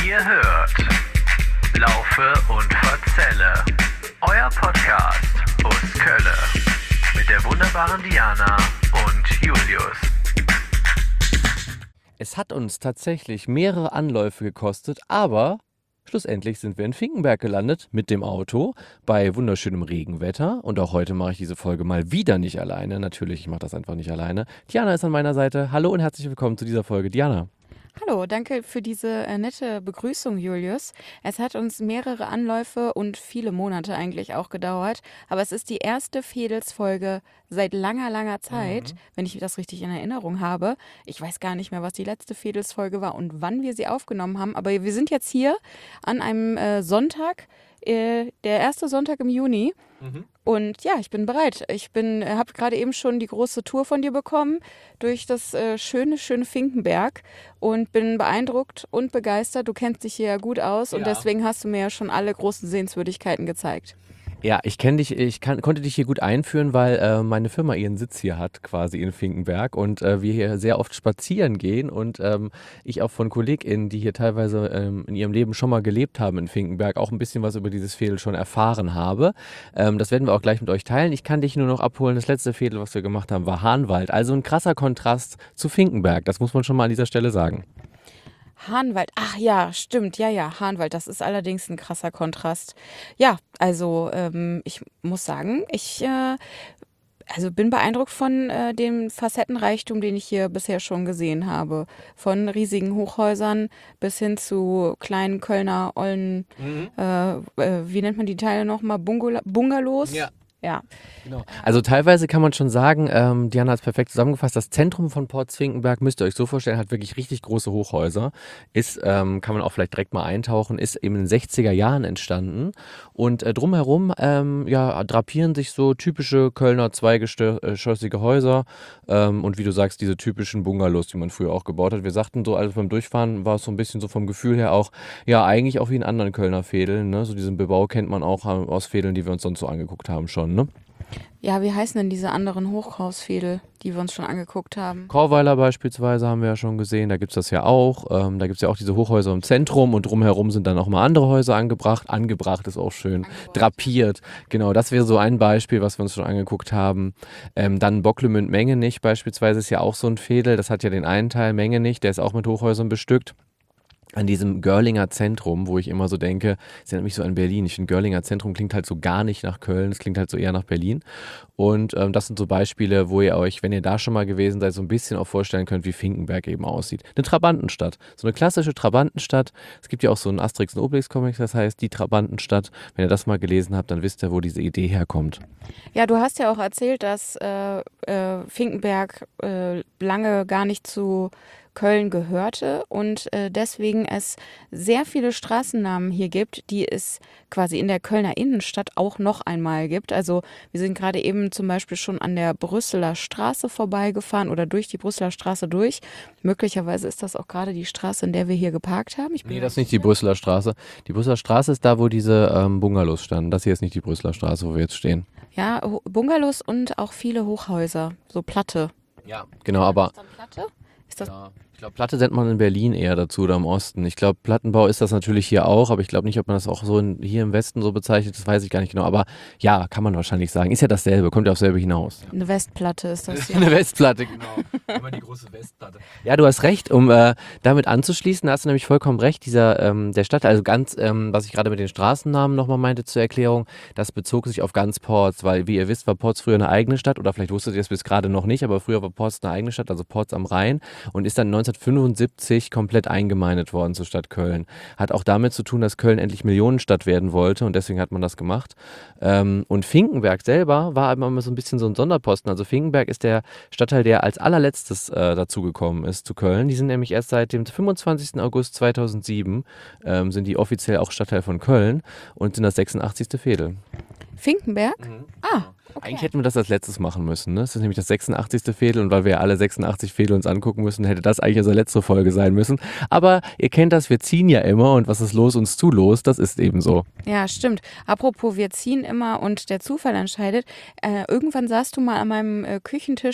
Ihr hört Laufe und Verzelle, euer Podcast aus Kölle mit der wunderbaren Diana und Julius. Es hat uns tatsächlich mehrere Anläufe gekostet, aber schlussendlich sind wir in Finkenberg gelandet mit dem Auto bei wunderschönem Regenwetter. Und auch heute mache ich diese Folge mal wieder nicht alleine. Natürlich, ich mache das einfach nicht alleine. Diana ist an meiner Seite. Hallo und herzlich willkommen zu dieser Folge. Diana. Hallo, danke für diese nette Begrüßung, Julius. Es hat uns mehrere Anläufe und viele Monate eigentlich auch gedauert, aber es ist die erste Fedels-Folge seit langer Zeit, wenn ich das richtig in Erinnerung habe. Ich weiß gar nicht mehr, was die letzte Fedels-Folge war und wann wir sie aufgenommen haben, aber wir sind jetzt hier an einem Sonntag, der erste Sonntag im Juni. Und ja, ich bin bereit. Habe gerade eben schon die große Tour von dir bekommen durch das schöne Finkenberg und bin beeindruckt und begeistert. Du kennst dich hier ja gut aus und deswegen hast du mir ja schon alle großen Sehenswürdigkeiten gezeigt. Ja, ich kenne dich, konnte dich hier gut einführen, weil meine Firma ihren Sitz hier hat, quasi in Finkenberg und wir hier sehr oft spazieren gehen und ich auch von KollegInnen, die hier teilweise in ihrem Leben schon mal gelebt haben in Finkenberg, auch ein bisschen was über dieses Veedel schon erfahren habe. Das werden wir auch gleich mit euch teilen. Ich kann dich nur noch abholen. Das letzte Veedel, was wir gemacht haben, war Hahnwald. Also ein krasser Kontrast zu Finkenberg. Das muss man schon mal an dieser Stelle sagen. Hahnwald, ach ja, stimmt, ja, Hahnwald, das ist allerdings ein krasser Kontrast. Ja, also ich muss sagen, ich bin beeindruckt von dem Facettenreichtum, den ich hier bisher schon gesehen habe. Von riesigen Hochhäusern bis hin zu kleinen Kölner, ollen, wie nennt man die Teile nochmal, Bungalows? Ja. Genau. Also teilweise kann man schon sagen, Diana hat es perfekt zusammengefasst, das Zentrum von Porz-Finkenberg, müsst ihr euch so vorstellen, hat wirklich richtig große Hochhäuser, kann man auch vielleicht direkt mal eintauchen, ist eben in den 60er Jahren entstanden und drumherum drapieren sich so typische Kölner zweigeschossige Häuser und wie du sagst, diese typischen Bungalows, die man früher auch gebaut hat. Wir sagten so, also beim Durchfahren war es so ein bisschen so vom Gefühl her auch, ja eigentlich auch wie in anderen Kölner Veedeln, ne? So diesen Bebau kennt man auch aus Veedeln, die wir uns sonst so angeguckt haben schon. Ne? Ja, wie heißen denn diese anderen Hochhausveedel, die wir uns schon angeguckt haben? Chorweiler beispielsweise haben wir ja schon gesehen, da gibt es das ja auch. Da gibt es ja auch diese Hochhäuser im Zentrum und drumherum sind dann auch mal andere Häuser angebracht. Angebracht ist auch schön, drapiert. Genau, das wäre so ein Beispiel, was wir uns schon angeguckt haben. Dann Bocklemünd-Mengenich beispielsweise ist ja auch so ein Veedel. Das hat ja den einen Teil, Mengenich, der ist auch mit Hochhäusern bestückt. An diesem Görlinger Zentrum, wo ich immer so denke, es erinnert mich so an Berlin. Ich finde, Görlinger Zentrum klingt halt so gar nicht nach Köln, es klingt halt so eher nach Berlin. Und das sind so Beispiele, wo ihr euch, wenn ihr da schon mal gewesen seid, so ein bisschen auch vorstellen könnt, wie Finkenberg eben aussieht. Eine Trabantenstadt, so eine klassische Trabantenstadt. Es gibt ja auch so einen Asterix- und Obelix-Comic, das heißt die Trabantenstadt. Wenn ihr das mal gelesen habt, dann wisst ihr, wo diese Idee herkommt. Ja, du hast ja auch erzählt, dass Finkenberg lange gar nicht zu Köln gehörte und deswegen es sehr viele Straßennamen hier gibt, die es quasi in der Kölner Innenstadt auch noch einmal gibt. Also wir sind gerade eben zum Beispiel schon an der Brüsseler Straße vorbeigefahren oder durch die Brüsseler Straße durch. Möglicherweise ist das auch gerade die Straße, in der wir hier geparkt haben. Nee, das ist nicht die Brüsseler Straße. Die Brüsseler Straße ist da, wo diese Bungalows standen. Das hier ist nicht die Brüsseler Straße, wo wir jetzt stehen. Ja, Bungalows und auch viele Hochhäuser, so Platte. Ja, genau, aber... Ist das Platte? Ist das Ja, ich glaube, Platte nennt man in Berlin eher dazu oder im Osten. Ich glaube, Plattenbau ist das natürlich hier auch, aber ich glaube nicht, ob man das auch so hier im Westen so bezeichnet, das weiß ich gar nicht genau. Aber ja, kann man wahrscheinlich sagen. Ist ja dasselbe, kommt ja aufs selbe hinaus. eine Westplatte ist das hier. Eine Westplatte, genau. Immer die große Westplatte. Ja, du hast recht, um damit anzuschließen, da hast du nämlich vollkommen recht, der Stadt, also ganz, was ich gerade mit den Straßennamen nochmal meinte zur Erklärung, das bezog sich auf ganz Porz, weil wie ihr wisst, war Porz früher eine eigene Stadt oder vielleicht wusstet ihr es bis gerade noch nicht, aber früher war Porz eine eigene Stadt, also Porz am Rhein und ist dann 1975 komplett eingemeindet worden zur Stadt Köln. Hat auch damit zu tun, dass Köln endlich Millionenstadt werden wollte und deswegen hat man das gemacht. Und Finkenberg selber war immer so ein bisschen so ein Sonderposten. Also Finkenberg ist der Stadtteil, der als allerletztes dazugekommen ist zu Köln. Die sind nämlich erst seit dem 25. August 2007 sind die offiziell auch Stadtteil von Köln und sind das 86. Veedel. Finkenberg? Ah, okay. Eigentlich hätten wir das als letztes machen müssen. Ne? Das ist nämlich das 86. Veedel und weil wir ja alle 86 Veedel uns angucken müssen, hätte das eigentlich unsere letzte Folge sein müssen. Aber ihr kennt das, wir ziehen ja immer und was ist los uns zu los, das ist eben so. Ja, stimmt. Apropos, wir ziehen immer und der Zufall entscheidet. Irgendwann saßt du mal an meinem Küchentisch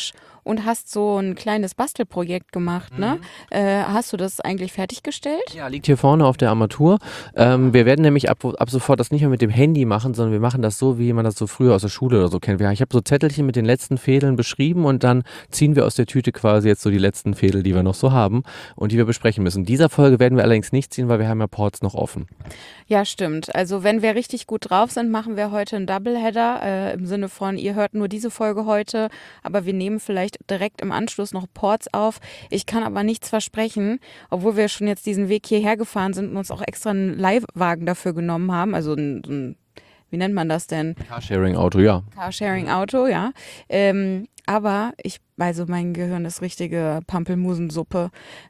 und hast so ein kleines Bastelprojekt gemacht, ne? Hast du das eigentlich fertiggestellt? Ja, liegt hier vorne auf der Armatur. Wir werden nämlich ab sofort das nicht mehr mit dem Handy machen, sondern wir machen das so, wie man das so früher aus der Schule oder so kennt. Ich habe so Zettelchen mit den letzten Fädeln beschrieben und dann ziehen wir aus der Tüte quasi jetzt so die letzten Fädel, die wir noch so haben und die wir besprechen müssen. In dieser Folge werden wir allerdings nicht ziehen, weil wir haben ja Ports noch offen. Ja, stimmt. Also wenn wir richtig gut drauf sind, machen wir heute einen Doubleheader, im Sinne von, ihr hört nur diese Folge heute, aber wir nehmen vielleicht direkt im Anschluss noch Ports auf. Ich kann aber nichts versprechen, obwohl wir schon jetzt diesen Weg hierher gefahren sind und uns auch extra einen Leihwagen dafür genommen haben, also wie nennt man das denn? Carsharing-Auto, ja. Carsharing-Auto, ja. Aber mein Gehirn ist richtige Pampelmusensuppe.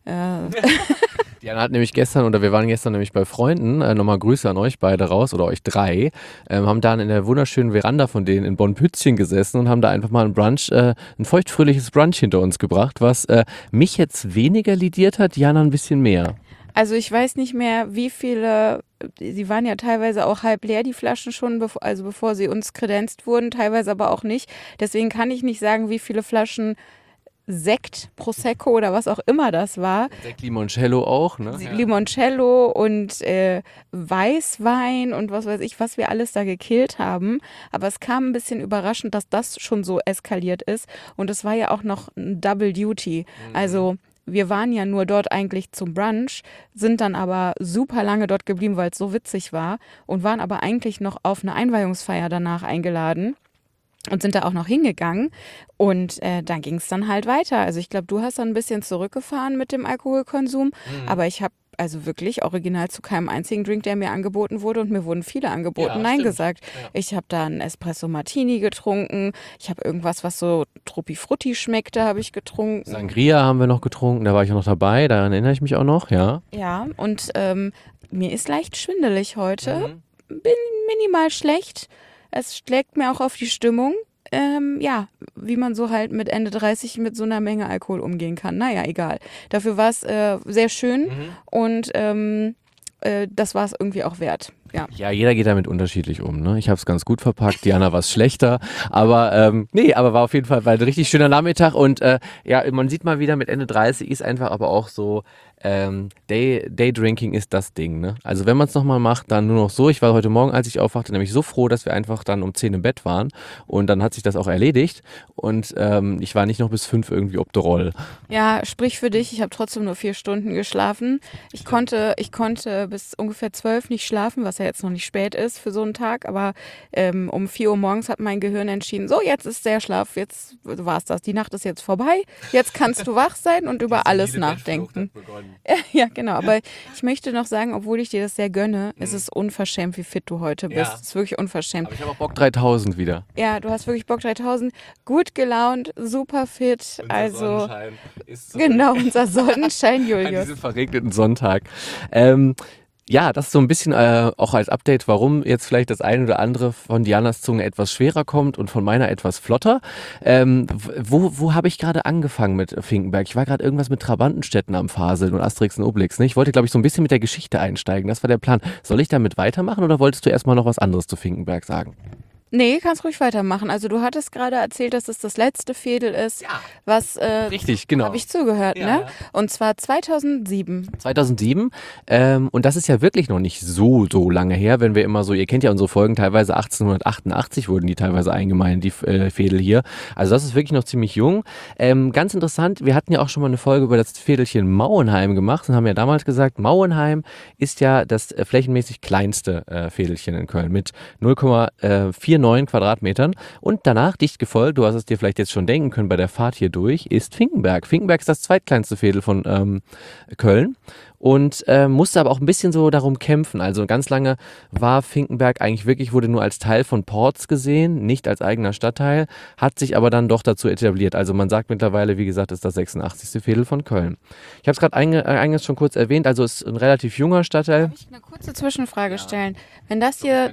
Diana hat nämlich wir waren gestern nämlich bei Freunden, nochmal Grüße an euch beide raus oder euch drei, haben dann in der wunderschönen Veranda von denen in Bonn-Pützchen gesessen und haben da einfach mal ein feuchtfröhliches Brunch hinter uns gebracht, was mich jetzt weniger lidiert hat, Diana ein bisschen mehr. Also ich weiß nicht mehr, wie viele, sie waren ja teilweise auch halb leer, die Flaschen schon, bevor sie uns kredenzt wurden, teilweise aber auch nicht. Deswegen kann ich nicht sagen, wie viele Flaschen Sekt, Prosecco oder was auch immer das war. Sekt Limoncello auch, ne? Limoncello und Weißwein und was weiß ich, was wir alles da gekillt haben. Aber es kam ein bisschen überraschend, dass das schon so eskaliert ist. Und es war ja auch noch ein Double Duty. Also wir waren ja nur dort eigentlich zum Brunch, sind dann aber super lange dort geblieben, weil es so witzig war und waren aber eigentlich noch auf eine Einweihungsfeier danach eingeladen. Und sind da auch noch hingegangen und dann ging es dann halt weiter. Also ich glaube, du hast dann ein bisschen zurückgefahren mit dem Alkoholkonsum, aber ich habe also wirklich original zu keinem einzigen Drink, der mir angeboten wurde und mir wurden viele angeboten, Nein gesagt. Ja. Ich habe da einen Espresso Martini getrunken, ich habe irgendwas, was so Truppi-Frutti schmeckte, habe ich getrunken. Sangria haben wir noch getrunken, da war ich auch noch dabei, daran erinnere ich mich auch noch, ja. Ja, und mir ist leicht schwindelig heute, bin minimal schlecht. Es schlägt mir auch auf die Stimmung, wie man so halt mit Ende 30 mit so einer Menge Alkohol umgehen kann. Naja, egal. Dafür war es sehr schön und das war es irgendwie auch wert. Ja, jeder geht damit unterschiedlich um. Ne? Ich habe es ganz gut verpackt, Diana war es schlechter, aber war auf jeden Fall ein richtig schöner Nachmittag und man sieht mal wieder, mit Ende 30 ist einfach aber auch so, Daydrinking ist das Ding. Ne? Also wenn man es nochmal macht, dann nur noch so. Ich war heute Morgen, als ich aufwachte, nämlich so froh, dass wir einfach dann um 10 im Bett waren und dann hat sich das auch erledigt und ich war nicht noch bis 5 irgendwie ob der Roll. Ja, sprich für dich, ich habe trotzdem nur 4 Stunden geschlafen. Ich konnte bis ungefähr 12 nicht schlafen, was ja jetzt noch nicht spät ist für so einen Tag, aber um 4 Uhr morgens hat mein Gehirn entschieden, so jetzt ist der Schlaf, jetzt war's das, die Nacht ist jetzt vorbei, jetzt kannst du wach sein und über alles nachdenken. Ja, genau, aber ich möchte noch sagen, obwohl ich dir das sehr gönne, ist es unverschämt, wie fit du heute bist. Es ist wirklich unverschämt. Aber ich habe auch Bock 3000 wieder. Ja, du hast wirklich Bock 3000, gut gelaunt, super fit, Sonnenschein ist so. Genau, unser Sonnenschein, Julius. An diesem verregneten Sonntag. Ja, das ist so ein bisschen auch als Update, warum jetzt vielleicht das eine oder andere von Dianas Zunge etwas schwerer kommt und von meiner etwas flotter. Wo habe ich gerade angefangen mit Finkenberg? Ich war gerade irgendwas mit Trabantenstädten am Faseln und Asterix und Obelix. Ne? Ich wollte, glaube ich, so ein bisschen mit der Geschichte einsteigen. Das war der Plan. Soll ich damit weitermachen oder wolltest du erstmal noch was anderes zu Finkenberg sagen? Nee, kannst ruhig weitermachen. Also du hattest gerade erzählt, dass es das letzte Fädel ist, was richtig, genau. Habe ich zugehört, ne? Und zwar 2007. 2007 und das ist ja wirklich noch nicht so lange her, wenn wir immer so, ihr kennt ja unsere Folgen, teilweise 1888 wurden die teilweise eingemeindet, die Fädel hier. Also das ist wirklich noch ziemlich jung. Ganz interessant, wir hatten ja auch schon mal eine Folge über das Fädelchen Mauenheim gemacht und haben ja damals gesagt, Mauenheim ist ja das flächenmäßig kleinste Fädelchen in Köln mit 0,49 Quadratmetern und danach dicht gefolgt, du hast es dir vielleicht jetzt schon denken können bei der Fahrt hier durch, ist Finkenberg. Finkenberg ist das zweitkleinste Fädel von Köln und musste aber auch ein bisschen so darum kämpfen. Also ganz lange war Finkenberg eigentlich wirklich, wurde nur als Teil von Porz gesehen, nicht als eigener Stadtteil, hat sich aber dann doch dazu etabliert. Also man sagt mittlerweile, wie gesagt, ist das 86. Fädel von Köln. Ich habe es gerade eingangs schon kurz erwähnt, also es ist ein relativ junger Stadtteil. Darf ich eine kurze Zwischenfrage stellen? Wenn das hier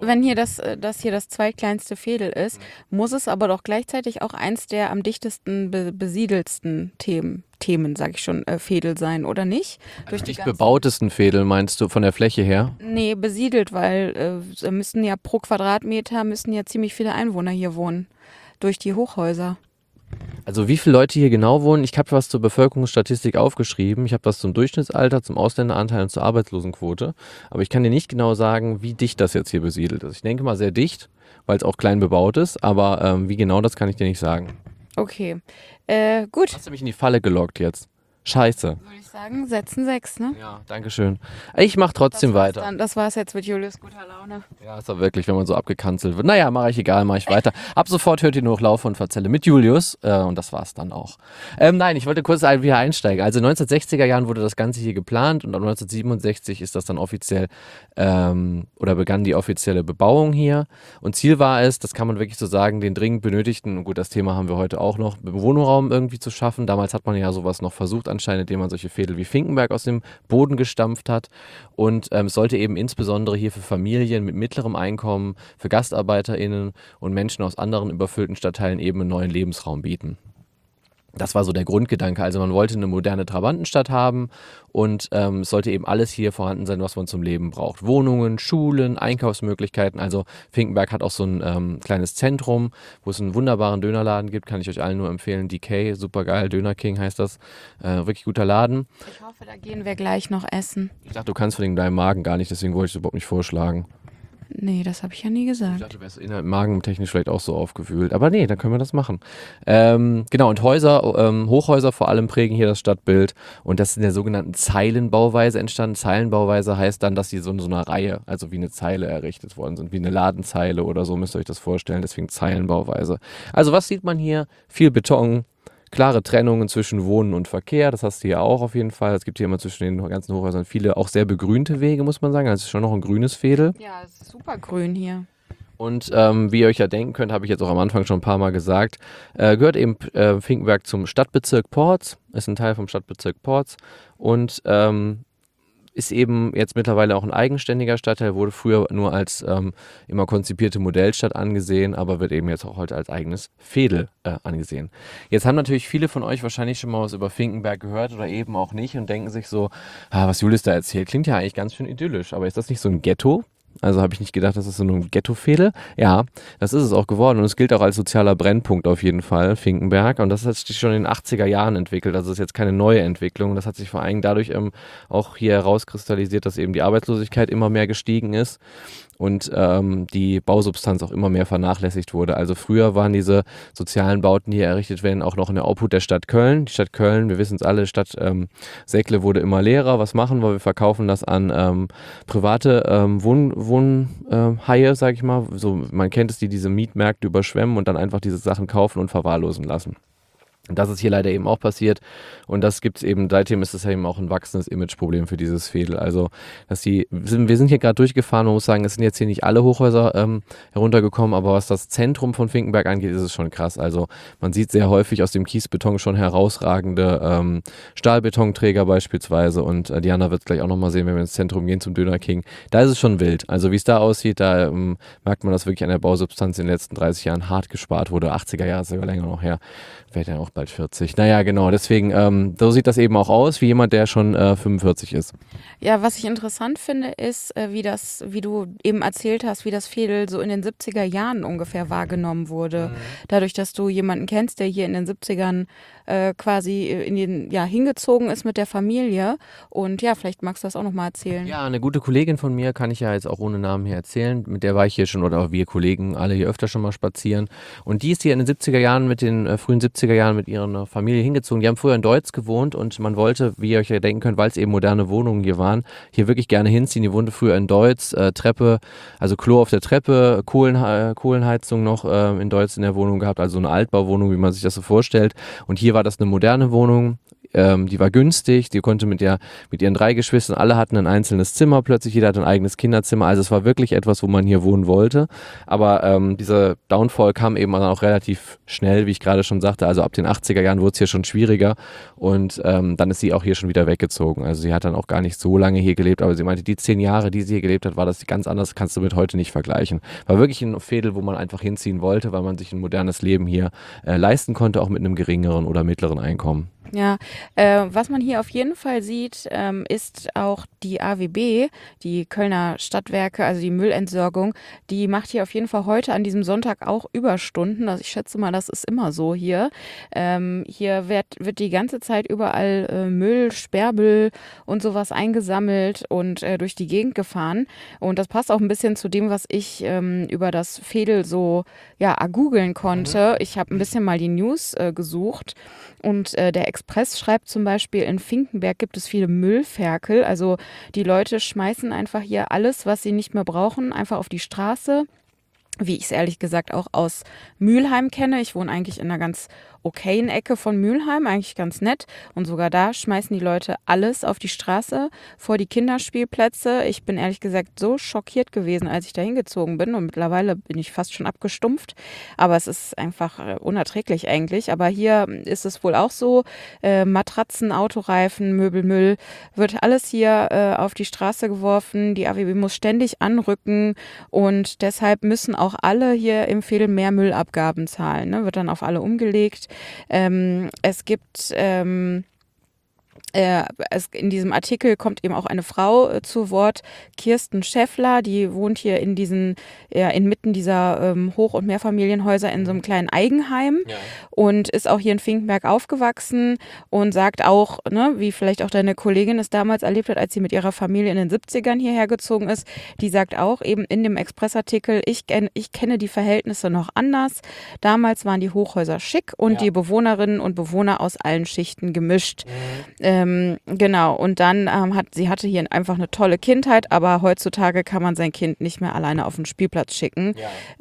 das zweitkleinste Fädel ist, muss es aber doch gleichzeitig auch eins der am dichtesten besiedelsten Themen, sag ich schon, Fädel sein, oder nicht? Also nicht bebautesten Fädel, meinst du, von der Fläche her? Nee, besiedelt, weil müssen ja pro Quadratmeter ziemlich viele Einwohner hier wohnen. Durch die Hochhäuser. Also wie viele Leute hier genau wohnen? Ich habe was zur Bevölkerungsstatistik aufgeschrieben. Ich habe was zum Durchschnittsalter, zum Ausländeranteil und zur Arbeitslosenquote. Aber ich kann dir nicht genau sagen, wie dicht das jetzt hier besiedelt ist. Ich denke mal sehr dicht, weil es auch klein bebaut ist. Aber wie genau, das kann ich dir nicht sagen. Okay, gut. Hast du mich in die Falle gelockt jetzt? Scheiße. Würde ich sagen, setzen 6, ne? Ja, danke schön. Ich mache trotzdem weiter. Das war's jetzt mit Julius guter Laune. Ja, ist doch wirklich, wenn man so abgekanzelt wird. Naja, mache ich weiter. Ab sofort hört ihr nur noch Laufe und Verzelle mit Julius und das war's dann auch. Nein, ich wollte kurz wieder einsteigen. Also 1960er Jahren wurde das Ganze hier geplant und 1967 ist das dann offiziell oder begann die offizielle Bebauung hier. Und Ziel war es, das kann man wirklich so sagen, den dringend benötigten, und gut, das Thema haben wir heute auch noch, Wohnraum irgendwie zu schaffen. Damals hat man ja sowas noch versucht anscheinend, indem man solche Veedel wie Finkenberg aus dem Boden gestampft hat. Und es sollte eben insbesondere hier für Familien mit mittlerem Einkommen, für GastarbeiterInnen und Menschen aus anderen überfüllten Stadtteilen eben einen neuen Lebensraum bieten. Das war so der Grundgedanke. Also man wollte eine moderne Trabantenstadt haben und es sollte eben alles hier vorhanden sein, was man zum Leben braucht. Wohnungen, Schulen, Einkaufsmöglichkeiten. Also Finkenberg hat auch so ein kleines Zentrum, wo es einen wunderbaren Dönerladen gibt. Kann ich euch allen nur empfehlen. DK, super geil. Döner King heißt das. Wirklich guter Laden. Ich hoffe, da gehen wir gleich noch essen. Ich dachte, du kannst wegen deinem Magen gar nicht, deswegen wollte ich es überhaupt nicht vorschlagen. Nee, das habe ich ja nie Ich gesagt. dachte, du wärst magentechnisch vielleicht auch so aufgewühlt. Aber nee, dann können wir das machen. Genau, und Hochhäuser vor allem prägen hier das Stadtbild. Und das ist in der sogenannten Zeilenbauweise entstanden. Zeilenbauweise heißt dann, dass die so in so einer Reihe, also wie eine Zeile errichtet worden sind. Wie eine Ladenzeile oder so, müsst ihr euch das vorstellen. Deswegen Zeilenbauweise. Also was sieht man hier? Viel Beton. Klare Trennungen zwischen Wohnen und Verkehr, das hast du hier auch auf jeden Fall. Es gibt hier immer zwischen den ganzen Hochhäusern viele auch sehr begrünte Wege, muss man sagen. Also es ist schon noch ein grünes Veedel. Ja, es ist super grün hier. Und wie ihr euch ja denken könnt, habe ich jetzt auch am Anfang schon ein paar Mal gesagt, gehört eben Finkenberg zum Stadtbezirk Porz, ist ein Teil vom Stadtbezirk Porz und ist eben jetzt mittlerweile auch ein eigenständiger Stadtteil, wurde früher nur als immer konzipierte Modellstadt angesehen, aber wird eben jetzt auch heute als eigenes Veedel angesehen. Jetzt haben natürlich viele von euch wahrscheinlich schon mal was über Finkenberg gehört oder eben auch nicht und denken sich so, was Julius da erzählt, klingt ja eigentlich ganz schön idyllisch, aber ist das nicht so ein Ghetto? Also habe ich nicht gedacht, das ist so ein Ghetto-Veedel. Ja, das ist es auch geworden und es gilt auch als sozialer Brennpunkt auf jeden Fall, Finkenberg. Und das hat sich schon in den 80er Jahren entwickelt. Also das ist jetzt keine neue Entwicklung. Das hat sich vor allem dadurch auch hier herauskristallisiert, dass eben die Arbeitslosigkeit immer mehr gestiegen ist und die Bausubstanz auch immer mehr vernachlässigt wurde. Also früher waren diese sozialen Bauten, die hier errichtet werden, auch noch in der Obhut der Stadt Köln. Die Stadt Köln, wir wissen es alle, Stadt Säckle wurde immer leerer. Was machen wir? Wir verkaufen das an private Wohnhaie, sag ich mal. So, man kennt es, die diese Mietmärkte überschwemmen und dann einfach diese Sachen kaufen und verwahrlosen lassen. Und das ist hier leider eben auch passiert und das gibt es eben, seitdem ist es ja eben auch ein wachsendes Imageproblem für dieses Veedel. Also, wir sind hier gerade durchgefahren, man muss sagen, es sind jetzt hier nicht alle Hochhäuser heruntergekommen, aber was das Zentrum von Finkenberg angeht, ist es schon krass. Also man sieht sehr häufig aus dem Kiesbeton schon herausragende Stahlbetonträger beispielsweise und Diana wird es gleich auch nochmal sehen, wenn wir ins Zentrum gehen zum Döner King. Da ist es schon wild. Also wie es da aussieht, da merkt man, dass wirklich an der Bausubstanz in den letzten 30 Jahren hart gespart wurde. 80er Jahre ist sogar länger noch her. Wäre ja auch bald 40. Naja, genau, deswegen, so sieht das eben auch aus, wie jemand, der schon 45 ist. Ja, was ich interessant finde, ist, wie du eben erzählt hast, wie das Veedel so in den 70er Jahren ungefähr wahrgenommen wurde. Dadurch, dass du jemanden kennst, der hier in den 70ern quasi hingezogen ist mit der Familie. Und ja, vielleicht magst du das auch nochmal erzählen. Ja, eine gute Kollegin von mir, kann ich ja jetzt auch ohne Namen hier erzählen, mit der war ich hier schon, oder wir Kollegen alle hier öfter schon mal spazieren. Und die ist hier in den 70er Jahren frühen 70er Jahren mit ihrer Familie hingezogen. Die haben früher in Deutz gewohnt und man wollte, wie ihr euch ja denken könnt, weil es eben moderne Wohnungen hier waren, hier wirklich gerne hinziehen. Die wohnte früher in Deutz, Treppe, also Klo auf der Treppe, Kohlenheizung noch in Deutz in der Wohnung gehabt, also so eine Altbauwohnung, wie man sich das so vorstellt. Und hier war das eine moderne Wohnung. Die war günstig, die konnte mit ihren 3 Geschwistern, alle hatten ein einzelnes Zimmer plötzlich, jeder hatte ein eigenes Kinderzimmer, also es war wirklich etwas, wo man hier wohnen wollte, aber dieser Downfall kam eben dann auch relativ schnell, wie ich gerade schon sagte, also ab den 80er Jahren wurde es hier schon schwieriger und dann ist sie auch hier schon wieder weggezogen, also sie hat dann auch gar nicht so lange hier gelebt, aber sie meinte, die 10 Jahre, die sie hier gelebt hat, war das ganz anders, kannst du mit heute nicht vergleichen. War wirklich ein Veedel, wo man einfach hinziehen wollte, weil man sich ein modernes Leben hier leisten konnte, auch mit einem geringeren oder mittleren Einkommen. Ja, was man hier auf jeden Fall sieht, ist auch die AWB, die Kölner Stadtwerke, also die Müllentsorgung, die macht hier auf jeden Fall heute an diesem Sonntag auch Überstunden. Also ich schätze mal, das ist immer so hier. Hier wird die ganze Zeit überall Müll, Sperrmüll und sowas eingesammelt und durch die Gegend gefahren. Und das passt auch ein bisschen zu dem, was ich über das Veedel so ja, googeln konnte. Ich habe ein bisschen mal die News gesucht. Und der Express schreibt zum Beispiel, in Finkenberg gibt es viele Müllferkel. Also die Leute schmeißen einfach hier alles, was sie nicht mehr brauchen, einfach auf die Straße. Wie ich es ehrlich gesagt auch aus Mülheim kenne. Ich wohne eigentlich in einer ganz okayen Ecke von Mülheim, eigentlich ganz nett. Und sogar da schmeißen die Leute alles auf die Straße, vor die Kinderspielplätze. Ich bin ehrlich gesagt so schockiert gewesen, als ich da hingezogen bin. Und mittlerweile bin ich fast schon abgestumpft. Aber es ist einfach unerträglich eigentlich. Aber hier ist es wohl auch so. Matratzen, Autoreifen, Möbelmüll, wird alles hier auf die Straße geworfen. Die AWB muss ständig anrücken. Und deshalb müssen auch alle hier im Veedel mehr Müllabgaben zahlen. Ne? Wird dann auf alle umgelegt. Es gibt in diesem Artikel kommt eben auch eine Frau zu Wort, Kirsten Schäffler, die wohnt hier in inmitten dieser Hoch- und Mehrfamilienhäuser in so einem kleinen Eigenheim und ist auch hier in Finkenberg aufgewachsen und sagt auch, ne, wie vielleicht auch deine Kollegin es damals erlebt hat, als sie mit ihrer Familie in den 70ern hierher gezogen ist, die sagt auch eben in dem Expressartikel, ich kenne die Verhältnisse noch anders. Damals waren die Hochhäuser schick und die Bewohnerinnen und Bewohner aus allen Schichten gemischt. Genau, und dann sie hatte hier einfach eine tolle Kindheit, aber heutzutage kann man sein Kind nicht mehr alleine auf den Spielplatz schicken.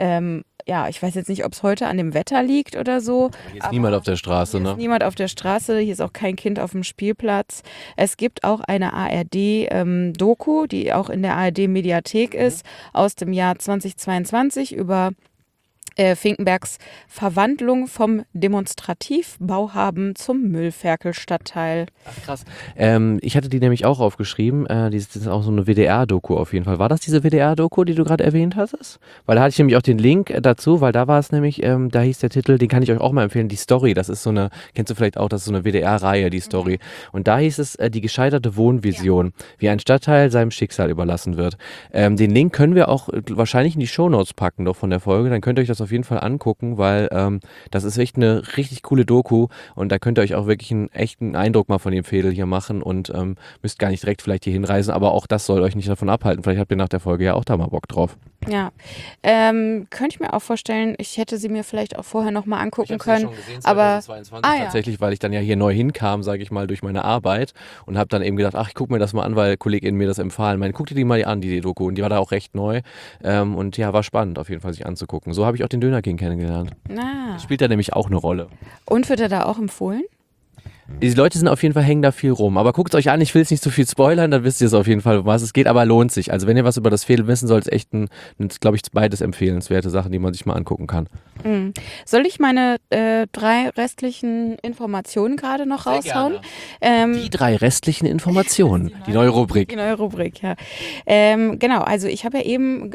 Ja, ich weiß jetzt nicht, ob es heute an dem Wetter liegt oder so. Hier ist niemand auf der Straße, Hier ist niemand auf der Straße, hier ist auch kein Kind auf dem Spielplatz. Es gibt auch eine ARD-Doku, die auch in der ARD-Mediathek ist, aus dem Jahr 2022 über Finkenbergs Verwandlung vom Demonstrativbauhaben zum Müllferkelstadtteil. Ach, krass. Ich hatte die nämlich auch aufgeschrieben. Das ist auch so eine WDR-Doku auf jeden Fall. War das diese WDR-Doku, die du gerade erwähnt hattest? Weil da hatte ich nämlich auch den Link dazu, weil da war es nämlich, da hieß der Titel, den kann ich euch auch mal empfehlen, die Story. Das ist so eine, kennst du vielleicht auch, das ist so eine WDR-Reihe, die Story. Und da hieß es, die gescheiterte Wohnvision, wie ein Stadtteil seinem Schicksal überlassen wird. Den Link können wir auch wahrscheinlich in die Shownotes packen, doch von der Folge. Dann könnt ihr euch das auf jeden Fall angucken, weil das ist echt eine richtig coole Doku und da könnt ihr euch auch wirklich einen echten Eindruck mal von dem Veedel hier machen und müsst gar nicht direkt vielleicht hier hinreisen, aber auch das soll euch nicht davon abhalten. Vielleicht habt ihr nach der Folge ja auch da mal Bock drauf. Ja, könnte ich mir auch vorstellen, ich hätte sie mir vielleicht auch vorher nochmal angucken können. Schon gesehen, aber 2022 tatsächlich, weil ich dann ja hier neu hinkam, sage ich mal, durch meine Arbeit und habe dann eben gedacht, ach, ich gucke mir das mal an, weil KollegInnen mir das empfahlen. Guck dir die mal an, die Doku, und die war da auch recht neu und ja, war spannend auf jeden Fall sich anzugucken. So habe ich auch den Döner King kennengelernt. Spielt da nämlich auch eine Rolle. Und wird er da auch empfohlen? Die Leute sind auf jeden Fall, hängen da viel rum. Aber guckt es euch an, ich will es nicht zu viel spoilern, dann wisst ihr es auf jeden Fall, um was es geht, aber lohnt sich. Also wenn ihr was über das Veedel wissen sollt, ist echt glaube ich, beides empfehlenswerte Sachen, die man sich mal angucken kann. Soll ich meine 3 restlichen Informationen gerade noch raushauen? Die 3 restlichen Informationen. Die neue Rubrik. Die neue Rubrik, ja. Genau, also ich habe ja eben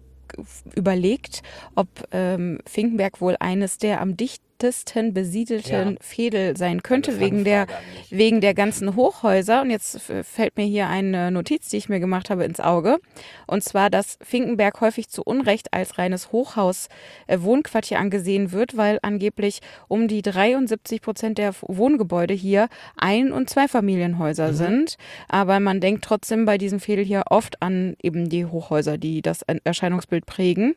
überlegt, ob Finkenberg wohl eines der am dichtesten besiedelten Veedel sein könnte, wegen der ganzen Hochhäuser. Und jetzt fällt mir hier eine Notiz, die ich mir gemacht habe, ins Auge. Und zwar, dass Finkenberg häufig zu Unrecht als reines Hochhaus-Wohnquartier angesehen wird, weil angeblich um die 73% der Wohngebäude hier Ein- und Zweifamilienhäuser sind. Aber man denkt trotzdem bei diesem Veedel hier oft an eben die Hochhäuser, die das Erscheinungsbild prägen.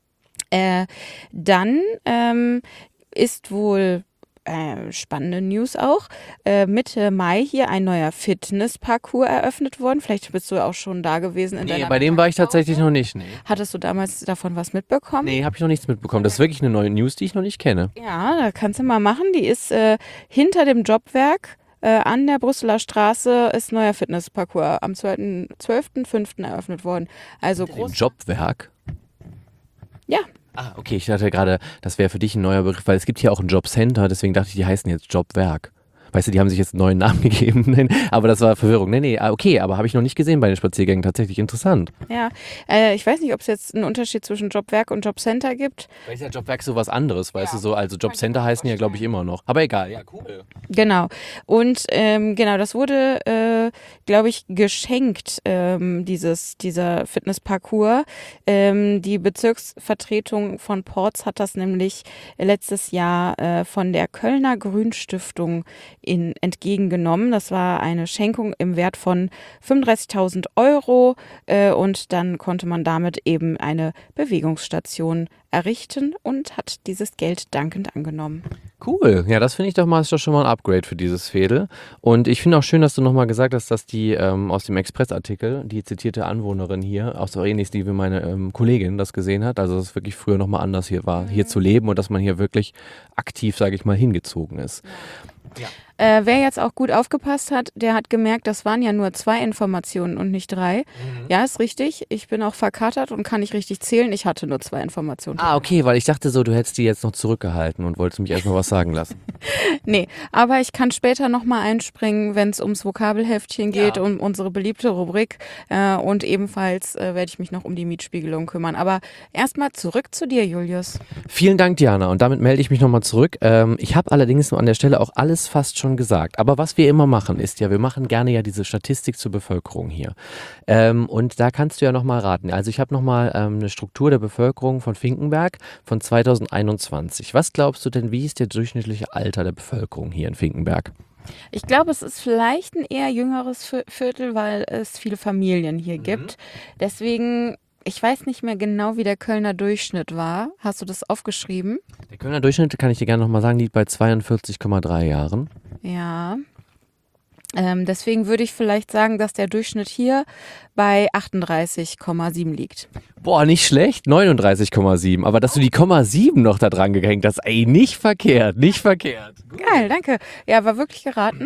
Dann ist wohl spannende News auch. Mitte Mai hier ein neuer Fitnessparcours eröffnet worden. Vielleicht bist du ja auch schon da gewesen in deiner bei dem war ich tatsächlich noch nicht. Nee. Hattest du damals davon was mitbekommen? Nee, habe ich noch nichts mitbekommen. Das ist wirklich eine neue News, die ich noch nicht kenne. Ja, da kannst du mal machen. Die ist hinter dem Jobwerk. An der Brüsseler Straße ist neuer Fitnessparcours am 12.05. eröffnet worden. Also Im Jobwerk? Ja. Ah, okay, ich dachte gerade, das wäre für dich ein neuer Begriff, weil es gibt hier auch ein Jobcenter, deswegen dachte ich, die heißen jetzt Jobwerk. Weißt du, die haben sich jetzt einen neuen Namen gegeben, aber das war Verwirrung. Nee, okay, aber habe ich noch nicht gesehen bei den Spaziergängen, tatsächlich interessant. Ja, ich weiß nicht, ob es jetzt einen Unterschied zwischen Jobwerk und Jobcenter gibt. Weil ist ja Jobwerk so was anderes, weißt du, so, also Jobcenter heißen ja, glaube ich, immer noch. Aber egal, ja, cool. Genau. Und genau, das wurde, glaube ich, geschenkt, dieser Fitnessparcours. Die Bezirksvertretung von Porz hat das nämlich letztes Jahr von der Kölner Grünstiftung entgegengenommen. Das war eine Schenkung im Wert von 35.000 Euro und dann konnte man damit eben eine Bewegungsstation errichten und hat dieses Geld dankend angenommen. Cool, ja, das finde ich doch mal, ist doch schon mal ein Upgrade für dieses Fädel. Und ich finde auch schön, dass du nochmal gesagt hast, dass die aus dem Express-Artikel, die zitierte Anwohnerin hier, auch so ähnlich wie meine Kollegin das gesehen hat, also dass es wirklich früher nochmal anders hier war, hier zu leben und dass man hier wirklich aktiv, sage ich mal, hingezogen ist. Ja. Wer jetzt auch gut aufgepasst hat, der hat gemerkt, das waren ja nur 2 Informationen und nicht 3. Ja, ist richtig. Ich bin auch verkatert und kann nicht richtig zählen. Ich hatte nur 2 Informationen. Ah, okay, weil ich dachte so, du hättest die jetzt noch zurückgehalten und wolltest mich erst noch was sagen lassen. Nee, aber ich kann später nochmal einspringen, wenn es ums Vokabelheftchen geht, um unsere beliebte Rubrik. Und ebenfalls werde ich mich noch um die Mietspiegelung kümmern. Aber erstmal zurück zu dir, Julius. Vielen Dank, Diana. Und damit melde ich mich nochmal zurück. Ich habe allerdings an der Stelle auch alles fast schon gesagt. Aber was wir immer machen, ist ja, wir machen gerne ja diese Statistik zur Bevölkerung hier. Und da kannst du ja nochmal raten. Also ich habe nochmal eine Struktur der Bevölkerung von Finkenberg von 2021. Was glaubst du denn, wie ist der durchschnittliche Alter der Bevölkerung hier in Finkenberg? Ich glaube, es ist vielleicht ein eher jüngeres Viertel, weil es viele Familien hier gibt. Deswegen, ich weiß nicht mehr genau, wie der Kölner Durchschnitt war. Hast du das aufgeschrieben? Der Kölner Durchschnitt, kann ich dir gerne nochmal sagen, liegt bei 42,3 Jahren. Ja. Deswegen würde ich vielleicht sagen, dass der Durchschnitt hier bei 38,7 liegt. Boah, nicht schlecht, 39,7. Aber dass du die 0,7 noch da dran gehängt hast, ey, nicht verkehrt, nicht verkehrt. Geil, danke. Ja, war wirklich geraten.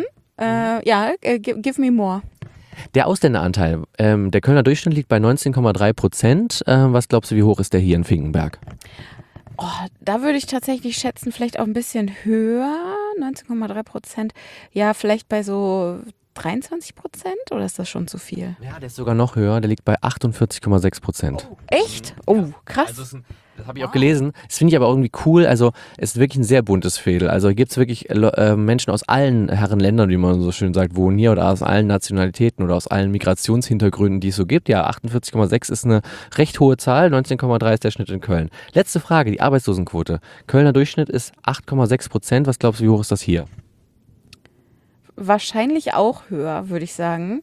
Give me more. Der Ausländeranteil, der Kölner Durchschnitt liegt bei 19,3%. Was glaubst du, wie hoch ist der hier in Finkenberg? Oh, da würde ich tatsächlich schätzen, vielleicht auch ein bisschen höher, 19,3%. Ja, vielleicht bei so 23% oder ist das schon zu viel? Ja, der ist sogar noch höher, der liegt bei 48,6%. Oh, echt? Oh, krass. Also das habe ich auch gelesen. Das finde ich aber irgendwie cool. Also es ist wirklich ein sehr buntes Fädel. Also hier gibt es wirklich Menschen aus allen Herrenländern, wie man so schön sagt, wohnen hier oder aus allen Nationalitäten oder aus allen Migrationshintergründen, die es so gibt. Ja, 48,6 ist eine recht hohe Zahl, 19,3 ist der Schnitt in Köln. Letzte Frage, die Arbeitslosenquote. Kölner Durchschnitt ist 8,6%. Was glaubst du, wie hoch ist das hier? Wahrscheinlich auch höher, würde ich sagen.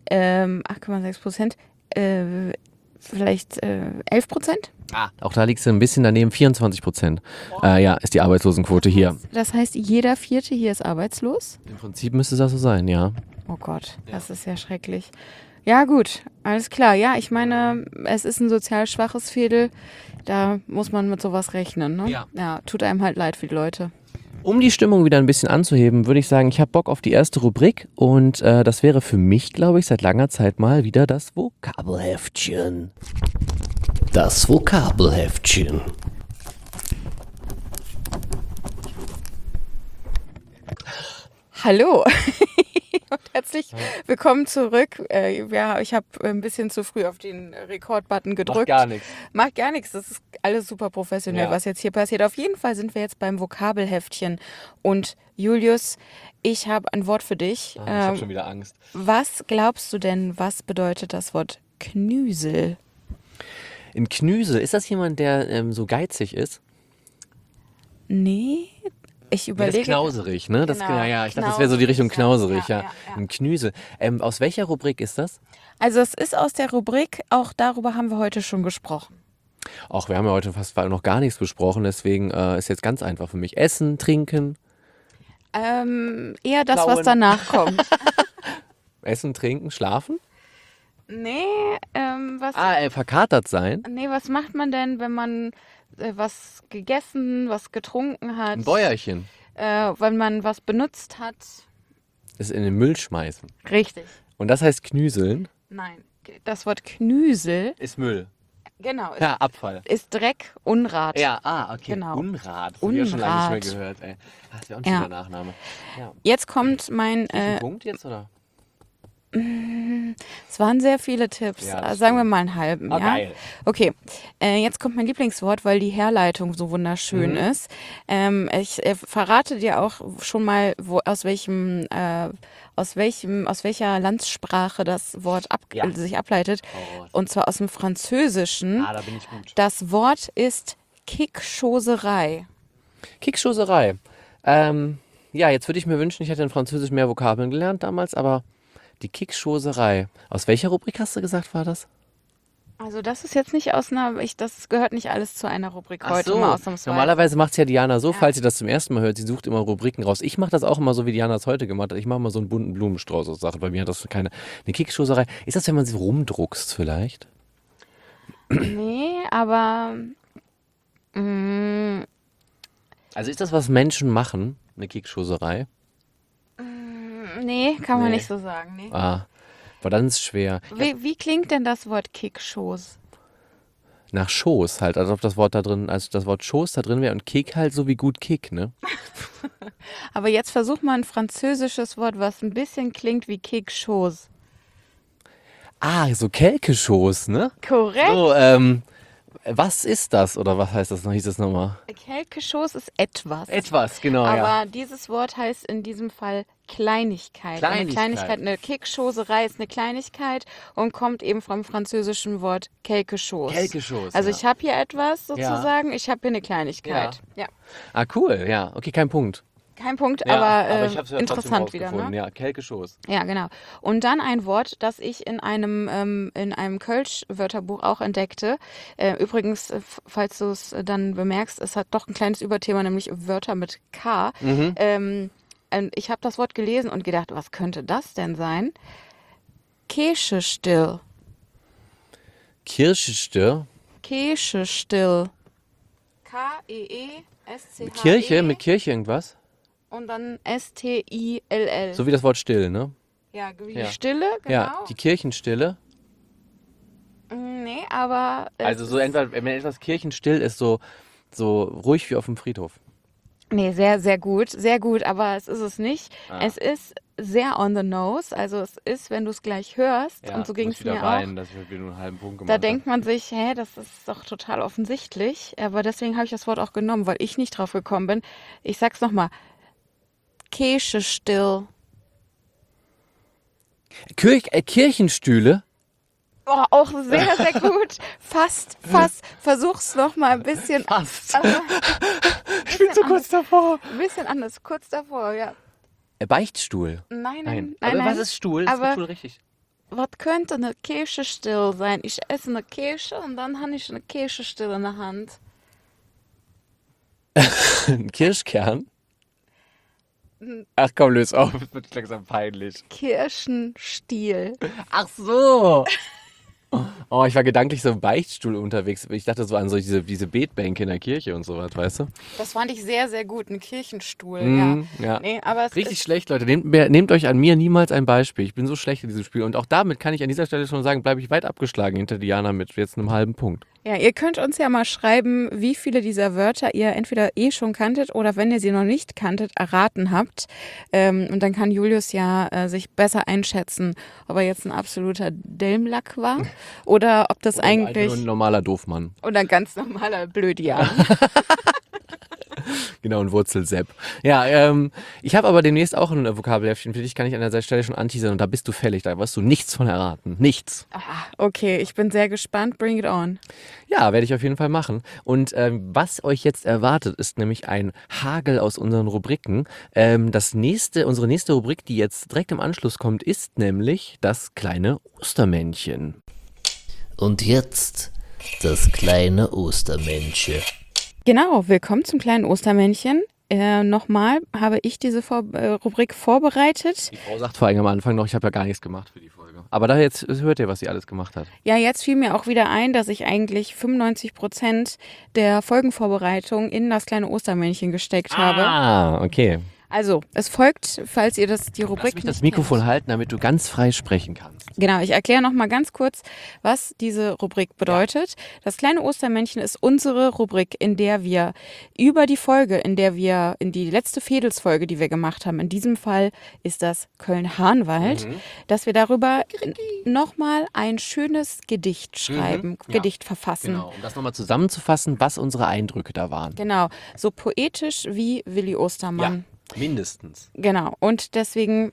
8,6%. Vielleicht 11%? Auch da liegst du ein bisschen daneben, 24%. Ja, ist die Arbeitslosenquote hier. Das heißt, jeder Vierte hier ist arbeitslos? Im Prinzip müsste das so sein, ja. Oh Gott, das ist ja schrecklich. Ja gut, alles klar. Ja, ich meine, es ist ein sozial schwaches Viertel. Da muss man mit sowas rechnen. Ne? Ja, tut einem halt leid für die Leute. Um die Stimmung wieder ein bisschen anzuheben, würde ich sagen, ich habe Bock auf die erste Rubrik und das wäre für mich, glaube ich, seit langer Zeit mal wieder das Vokabelheftchen. Das Vokabelheftchen. Hallo und herzlich willkommen zurück. Ich habe ein bisschen zu früh auf den Rekord-Button gedrückt. Macht gar nichts. Das ist alles super professionell, was jetzt hier passiert. Auf jeden Fall sind wir jetzt beim Vokabelheftchen. Und Julius, ich habe ein Wort für dich. Ich habe schon wieder Angst. Was glaubst du denn, was bedeutet das Wort Knüsel? Ein Knüsel, ist das jemand, der so geizig ist? Nee, ich überlege. Das ist knauserig, ne? Das, Genau, ja, ich dachte, das wäre so die Richtung knauserig, ja. Ja. Ein Knüsel. Aus welcher Rubrik ist das? Also es ist aus der Rubrik, auch darüber haben wir heute schon gesprochen. Auch wir haben ja heute fast noch gar nichts besprochen, deswegen ist jetzt ganz einfach für mich. Essen, trinken. Eher das, Klauen. was danach kommt. Essen, trinken, schlafen? Nee, was... Verkatert sein? Nee, was macht man denn, wenn man was gegessen, was getrunken hat? Ein Bäuerchen. Wenn man was benutzt hat. Das in den Müll schmeißen. Richtig. Und das heißt Knüseln? Nein, das Wort Knüsel Ist Müll. Genau. Ja, Abfall. Ist Dreck, Unrat. Ja, okay. Genau. Unrat. Das habe ich ja schon lange Unrat. nicht mehr gehört, ey. Das wäre auch ein Ja. schöner Nachname. Ja. Jetzt kommt mein... Krieg ich einen Punkt jetzt, oder? Es waren sehr viele Tipps. Ja, das Sagen wir stimmt. mal einen halben. Ah, Ja? geil. Okay, jetzt kommt mein Lieblingswort, weil die Herleitung so wunderschön ist. Ich verrate dir auch schon mal, aus welcher Landessprache das Wort Ja. sich ableitet. Oh. Und zwar aus dem Französischen. Da bin ich gut. Das Wort ist Kickschoserei. Kickschoserei. Ja, jetzt würde ich mir wünschen, ich hätte in Französisch mehr Vokabeln gelernt damals, aber die Kickschoserei. Aus welcher Rubrik hast du gesagt, war das? Also das ist jetzt nicht das gehört nicht alles zu einer Rubrik heute mal ausnahmsweise. Normalerweise macht es ja Diana so, falls ihr das zum ersten Mal hört, sie sucht immer Rubriken raus. Ich mache das auch immer so, wie Diana es heute gemacht hat. Ich mache mal so einen bunten Blumenstrauß aus Sachen. Bei mir hat das eine Kickschoserei. Ist das, wenn man sie rumdruckst vielleicht? Nee, aber Also ist das, was Menschen machen, eine Kickschoserei? nee, kann man Nee. nicht so sagen. Nee. Aber dann ist es schwer. Wie klingt denn das Wort Kickschoß? Nach Schoß halt, als ob das Wort Schoß da drin wäre und Kick halt so wie gut Kick, ne? Aber jetzt versuch mal ein französisches Wort, was ein bisschen klingt wie Kickschoß. So Kelkeschoß, ne? Korrekt. So, was ist das? Oder was heißt das noch? Hieß das nochmal? Kelkeschoß ist etwas. Etwas, genau, Aber dieses Wort heißt in diesem Fall Kleinigkeit. Eine Kickschoserei ist eine Kleinigkeit und kommt eben vom französischen Wort Kelkeschoß. Kelkeschoß, Also ja. ich habe hier etwas sozusagen, ich habe hier eine Kleinigkeit. Ja. Cool, ja. Okay, kein Punkt. Kein Punkt, Ja, aber ich hab's ja trotzdem interessant wieder, rausgefunden. ne? Ja, Kelkeschoß. Ja, genau. Und dann ein Wort, das ich in einem Kölsch-Wörterbuch auch entdeckte. Übrigens, falls du es dann bemerkst, es hat doch ein kleines Überthema, nämlich Wörter mit K. Ich habe das Wort gelesen und gedacht, was könnte das denn sein? Keschestill. Kirschestill. Keschestill. K-E-E-S-C-H-E. Kirche, mit Kirche irgendwas? Und dann S-T-I-L-L. So wie das Wort still, ne? Ja, wie Ja. Stille, genau. Ja, die Kirchenstille. Nee, aber Also so wenn etwas kirchenstill ist, so ruhig wie auf dem Friedhof. nee, sehr, sehr gut, aber es ist es nicht. Es ist sehr on the nose, also es ist, wenn du es gleich hörst, und so ging es mir auch, dass ich nur einen halben Punkt gemacht da denkt man sich, das ist doch total offensichtlich, aber deswegen habe ich das Wort auch genommen, weil ich nicht drauf gekommen bin. Ich sag's nochmal, Keschestill. Kirchenstühle. Oh, auch sehr, sehr gut. Fast. Versuch's nochmal ein bisschen. Fast. Also, Ich bin so kurz davor. ein bisschen anders, kurz davor, ja. Beichtstuhl. Nein. Aber was ist Stuhl? Aber- Ist Stuhl richtig? Was könnte eine Kirschestill sein? Ich esse eine Kirsche und dann habe ich eine Kirschestill in der Hand. Ein Kirschkern? Ach komm, löse auf. Es wird langsam peinlich. Kirschenstiel. Ach so. Oh, ich war gedanklich so im Beichtstuhl unterwegs. Ich dachte so an so diese Betbänke in der Kirche und sowas, weißt du? Das fand ich sehr, sehr gut. Ein Kirchenstuhl, Ja. Nee, aber es Richtig ist, schlecht, Leute. Nehmt euch an mir niemals ein Beispiel. Ich bin so schlecht in diesem Spiel. Und auch damit kann ich an dieser Stelle schon sagen, bleibe ich weit abgeschlagen hinter Diana mit jetzt einem halben Punkt. ja, ihr könnt uns ja mal schreiben, wie viele dieser Wörter ihr entweder schon kanntet oder wenn ihr sie noch nicht kanntet, erraten habt. Und dann kann Julius ja sich besser einschätzen, ob er jetzt ein absoluter Delmlack war oder ob das Einfach eigentlich nur ein normaler Doofmann. oder ein ganz normaler Blödian. Genau, ein Wurzelsepp. Ja, ich habe aber demnächst auch ein Vokabelheftchen für dich, kann ich an der Stelle schon anteasern und da bist du fällig, da wirst du nichts von erraten. Nichts. Okay, ich bin sehr gespannt. Bring it on. Ja, werde ich auf jeden Fall machen. Und was euch jetzt erwartet, ist nämlich ein Hagel aus unseren Rubriken. Unsere nächste Rubrik, die jetzt direkt im Anschluss kommt, ist nämlich das kleine Ostermännchen. Und jetzt das kleine Ostermännchen. Genau, willkommen zum kleinen Ostermännchen. Nochmal habe ich diese Rubrik vorbereitet. Die Frau sagt vor allem am Anfang noch, ich habe ja gar nichts gemacht für die Folge. Aber da jetzt hört ihr, was sie alles gemacht hat. Ja, jetzt fiel mir auch wieder ein, dass ich eigentlich 95% der Folgenvorbereitung in das kleine Ostermännchen gesteckt habe. Ah, okay. Also, es folgt, falls ihr die Lass Rubrik mich das nicht Mikrofon kennt. halten, damit du ganz frei sprechen kannst. Genau, ich erkläre noch mal ganz kurz, was diese Rubrik bedeutet. Das kleine Ostermännchen ist unsere Rubrik, in der wir über die Folge, in die letzte Fädelsfolge, die wir gemacht haben, in diesem Fall ist das Köln-Hahnwald, dass wir darüber noch mal ein schönes Gedicht schreiben, Ja. Gedicht verfassen. Genau, um das nochmal zusammenzufassen, was unsere Eindrücke da waren. Genau, so poetisch wie Willi Ostermann. Mindestens. Genau, und deswegen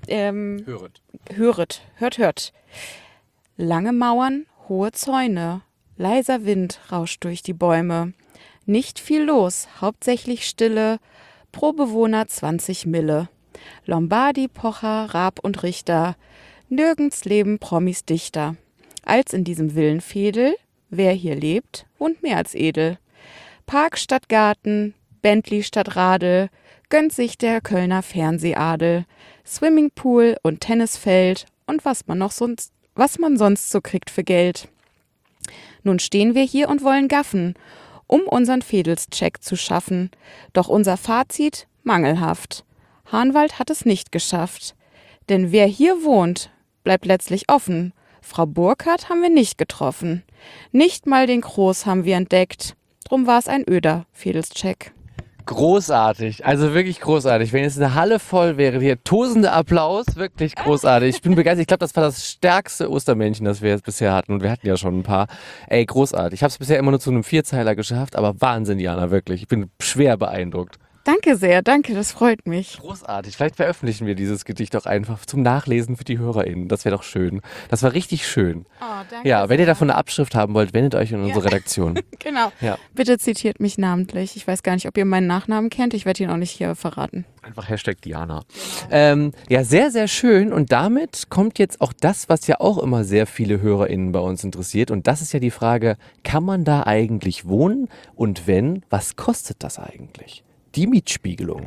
Höret. hört. Lange Mauern, hohe Zäune, leiser Wind rauscht durch die Bäume. Nicht viel los, hauptsächlich Stille, pro Bewohner 20 Mille. Lombardi, Pocher, Raab und Richter, nirgends leben Promis dichter. Als in diesem Villenfädel, wer hier lebt, wohnt mehr als edel. Park statt Garten, Bentley statt Radl, gönnt sich der Kölner Fernsehabel. Swimmingpool und Tennisfeld und was man sonst so kriegt für Geld. Nun stehen wir hier und wollen gaffen, um unseren Fädelscheck zu schaffen. Doch unser Fazit mangelhaft. Hahnwald hat es nicht geschafft. Denn wer hier wohnt, bleibt letztlich offen. Frau Burkhardt haben wir nicht getroffen. Nicht mal den Groß haben wir entdeckt. Drum war es ein öder Fädelscheck. Großartig, also wirklich großartig. Wenn jetzt eine Halle voll wäre, hier tosender Applaus, wirklich großartig. Ich bin begeistert. Ich glaube, das war das stärkste Ostermännchen, das wir jetzt bisher hatten. Und wir hatten ja schon ein paar. Ey, großartig. Ich habe es bisher immer nur zu einem Vierzeiler geschafft, aber Wahnsinn, Jana, wirklich. Ich bin schwer beeindruckt. Danke sehr, danke, das freut mich. Großartig. Vielleicht veröffentlichen wir dieses Gedicht auch einfach zum Nachlesen für die HörerInnen. Das wäre doch schön. Das war richtig schön. Oh, danke Ja, wenn ihr sehr. davon eine Abschrift haben wollt, wendet euch in unsere Redaktion. Genau. Ja. Bitte zitiert mich namentlich. Ich weiß gar nicht, ob ihr meinen Nachnamen kennt. Ich werde ihn auch nicht hier verraten. Einfach Hashtag Diana. Ja, sehr, sehr schön. Und damit kommt jetzt auch das, was ja auch immer sehr viele HörerInnen bei uns interessiert. Und das ist ja die Frage, kann man da eigentlich wohnen? Und wenn, was kostet das eigentlich? Die Mietspiegelung.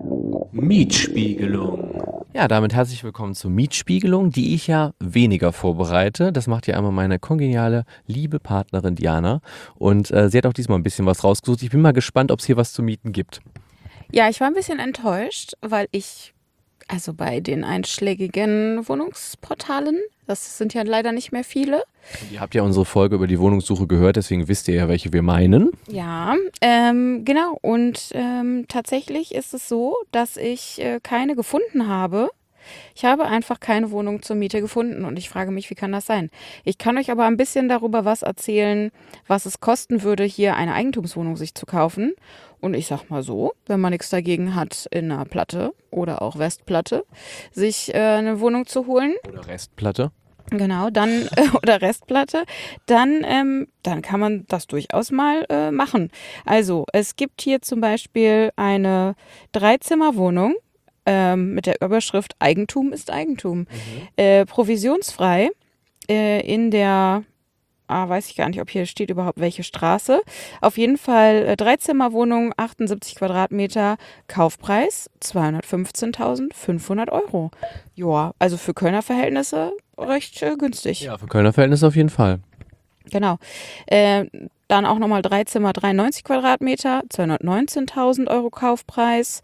Mietspiegelung. Ja, damit herzlich willkommen zur Mietspiegelung, die ich ja weniger vorbereite. Das macht ja einmal meine kongeniale, liebe Partnerin Diana. Und sie hat auch diesmal ein bisschen was rausgesucht. Ich bin mal gespannt, ob es hier was zu mieten gibt. Ja, ich war ein bisschen enttäuscht, weil also bei den einschlägigen Wohnungsportalen, das sind ja leider nicht mehr viele. Und ihr habt ja unsere Folge über die Wohnungssuche gehört, deswegen wisst ihr ja, welche wir meinen. Ja, genau. Und tatsächlich ist es so, dass ich keine gefunden habe. Ich habe einfach keine Wohnung zur Miete gefunden und ich frage mich, wie kann das sein? Ich kann euch aber ein bisschen darüber was erzählen, was es kosten würde, hier eine Eigentumswohnung sich zu kaufen. Und ich sag mal so, wenn man nichts dagegen hat, in einer Platte oder auch Westplatte sich eine Wohnung zu holen, Oder Restplatte. genau, dann oder Restplatte, dann kann man das durchaus mal machen. Also es gibt hier zum Beispiel eine Dreizimmerwohnung mit der Überschrift Eigentum ist Eigentum. Provisionsfrei in der, weiß ich gar nicht, ob hier steht überhaupt welche Straße. Auf jeden Fall Dreizimmerwohnung, 78 Quadratmeter, Kaufpreis 215.500 Euro. Ja, also für Kölner Verhältnisse recht günstig. Ja, für Kölner Verhältnisse auf jeden Fall. Genau. Dann auch nochmal Dreizimmer, 93 Quadratmeter, 219.000 Euro Kaufpreis.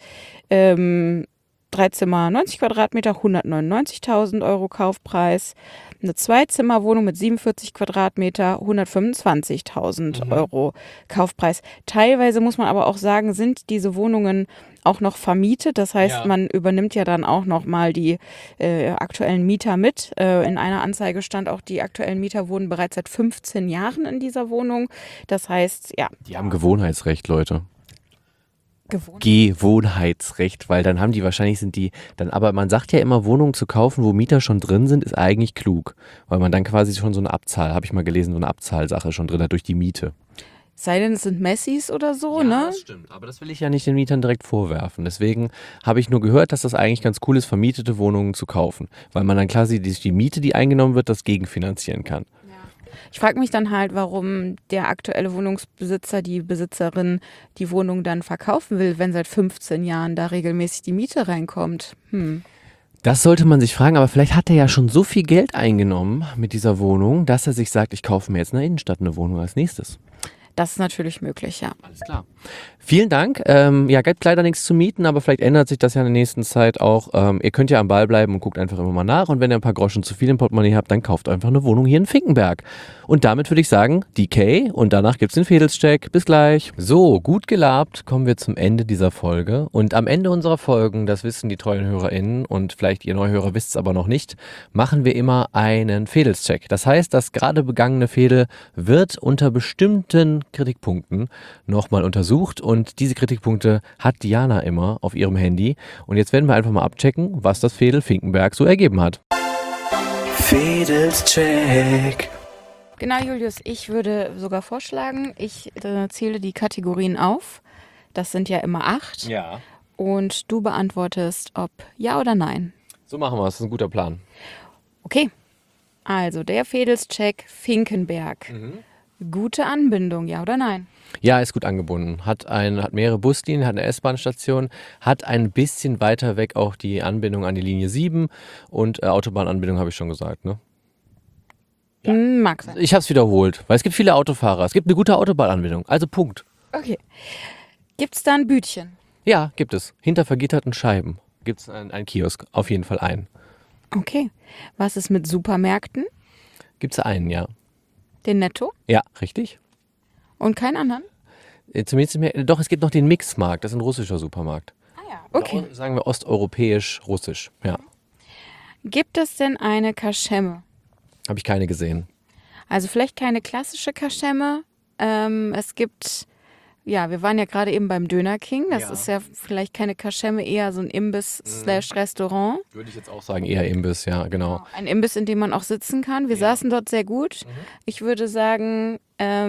Dreizimmer, 90 Quadratmeter, 199.000 Euro Kaufpreis. Eine Zweizimmerwohnung mit 47 Quadratmeter, 125.000 Euro Kaufpreis. Teilweise muss man aber auch sagen, sind diese Wohnungen auch noch vermietet. Das heißt, man übernimmt ja dann auch noch mal die aktuellen Mieter mit. In einer Anzeige stand auch, die aktuellen Mieter wohnen bereits seit 15 Jahren in dieser Wohnung. Das heißt, ja. Die haben Gewohnheitsrecht, Leute. Gewohnt. Gewohnheitsrecht, weil dann haben die wahrscheinlich aber man sagt ja immer, Wohnungen zu kaufen, wo Mieter schon drin sind, ist eigentlich klug, weil man dann quasi schon so eine Abzahl, habe ich mal gelesen, so eine Abzahlsache schon drin hat durch die Miete. Sei denn, es sind Messis oder so, Ja, ne? das stimmt, aber das will ich ja nicht den Mietern direkt vorwerfen. Deswegen habe ich nur gehört, dass das eigentlich ganz cool ist, vermietete Wohnungen zu kaufen, weil man dann quasi die Miete, die eingenommen wird, das gegenfinanzieren kann. Ich frage mich dann halt, warum der aktuelle Wohnungsbesitzer, die Besitzerin, die Wohnung dann verkaufen will, wenn seit 15 Jahren da regelmäßig die Miete reinkommt. Das sollte man sich fragen, aber vielleicht hat er ja schon so viel Geld eingenommen mit dieser Wohnung, dass er sich sagt, ich kaufe mir jetzt in der Innenstadt eine Wohnung als nächstes. Das ist natürlich möglich, ja. Alles klar. Vielen Dank. Ja, gibt leider nichts zu mieten, aber vielleicht ändert sich das ja in der nächsten Zeit auch. Ihr könnt ja am Ball bleiben und guckt einfach immer mal nach. Und wenn ihr ein paar Groschen zu viel im Portemonnaie habt, dann kauft einfach eine Wohnung hier in Finkenberg. Und damit würde ich sagen, DK und danach gibt's den Fädelscheck. Bis gleich. So, gut gelabt, kommen wir zum Ende dieser Folge. Und am Ende unserer Folgen, das wissen die treuen HörerInnen und vielleicht ihr Neuhörer wisst es aber noch nicht, machen wir immer einen Fädelscheck. Das heißt, das gerade begangene Fädel wird unter bestimmten Kritikpunkten nochmal untersucht und diese Kritikpunkte hat Diana immer auf ihrem Handy. Und jetzt werden wir einfach mal abchecken, was das Fädel Finkenberg so ergeben hat. Fädelscheck. Genau, Julius, ich würde sogar vorschlagen, ich zähle die Kategorien auf. Das sind ja immer 8. Ja. Und du beantwortest, ob ja oder nein. So machen wir es, das ist ein guter Plan. Okay, also der Fädelscheck Finkenberg. Gute Anbindung, ja oder nein? Ja, ist gut angebunden. Hat mehrere Buslinien, hat eine S-Bahn-Station, hat ein bisschen weiter weg auch die Anbindung an die Linie 7 und Autobahnanbindung habe ich schon gesagt, ne? Ja. Mag sein. Ich habe es wiederholt, weil es gibt viele Autofahrer. Es gibt eine gute Autobahnanbindung, also Punkt. Okay. Gibt's da ein Bütchen? Ja, gibt es. Hinter vergitterten Scheiben gibt es einen Kiosk, auf jeden Fall einen. Okay. Was ist mit Supermärkten? Gibt es einen, ja. Den Netto? Ja, richtig. Und keinen anderen? Zumindest doch, es gibt noch den Mixmarkt, das ist ein russischer Supermarkt. Ah ja. Okay. Oder sagen wir osteuropäisch-russisch, ja. Gibt es denn eine Kaschemme? Habe ich keine gesehen. Also vielleicht keine klassische Kaschemme. Es gibt, ja, wir waren ja gerade eben beim Döner King. Das ist ja vielleicht keine Kaschemme, eher so ein Imbiss/Restaurant. Würde ich jetzt auch sagen, eher Imbiss, ja, genau. Ein Imbiss, in dem man auch sitzen kann. Wir saßen dort sehr gut. Ich würde sagen,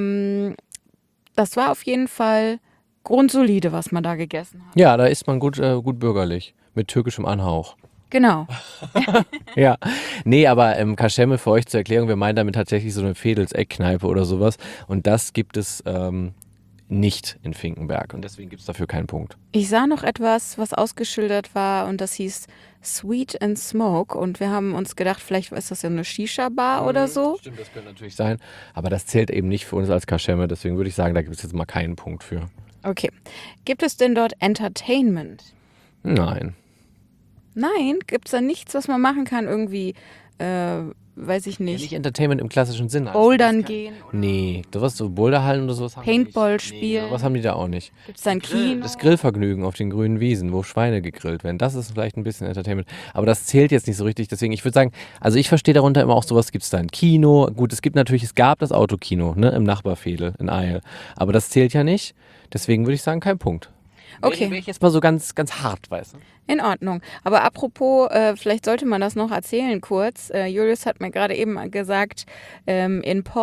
das war auf jeden Fall grundsolide, was man da gegessen hat. Ja, da isst man gut bürgerlich, mit türkischem Anhauch. Genau. Ja, nee, aber Kaschemme für euch zur Erklärung, wir meinen damit tatsächlich so eine Fädels-Eckkneipe oder sowas und das gibt es nicht in Finkenberg und deswegen gibt es dafür keinen Punkt. Ich sah noch etwas, was ausgeschildert war und das hieß Sweet and Smoke und wir haben uns gedacht, vielleicht ist das ja eine Shisha-Bar oder so. Stimmt, das könnte natürlich sein, aber das zählt eben nicht für uns als Kaschemme, deswegen würde ich sagen, da gibt es jetzt mal keinen Punkt für. Okay. Gibt es denn dort Entertainment? Nein. Nein? Gibt es da nichts, was man machen kann? Irgendwie, weiß ich Ja, nicht. nicht Entertainment im klassischen Sinne. Bouldern gehen? Nee, sowas so Boulderhallen oder sowas haben die Paintball nicht. spielen? Nee, sowas haben die da auch nicht. Gibt es da ein Kino? Das Grillvergnügen auf den grünen Wiesen, wo Schweine gegrillt werden, das ist vielleicht ein bisschen Entertainment. Aber das zählt jetzt nicht so richtig, deswegen, ich würde sagen, also ich verstehe darunter immer auch sowas, gibt es da ein Kino. Gut, es gab das Autokino, ne, im Nachbarfädel in Eil. Aber das zählt ja nicht, deswegen würde ich sagen, kein Punkt. Okay. Wäre ich jetzt mal so ganz, ganz hart, weißt du? In Ordnung. Aber apropos, vielleicht sollte man das noch erzählen kurz. Julius hat mir gerade eben gesagt, in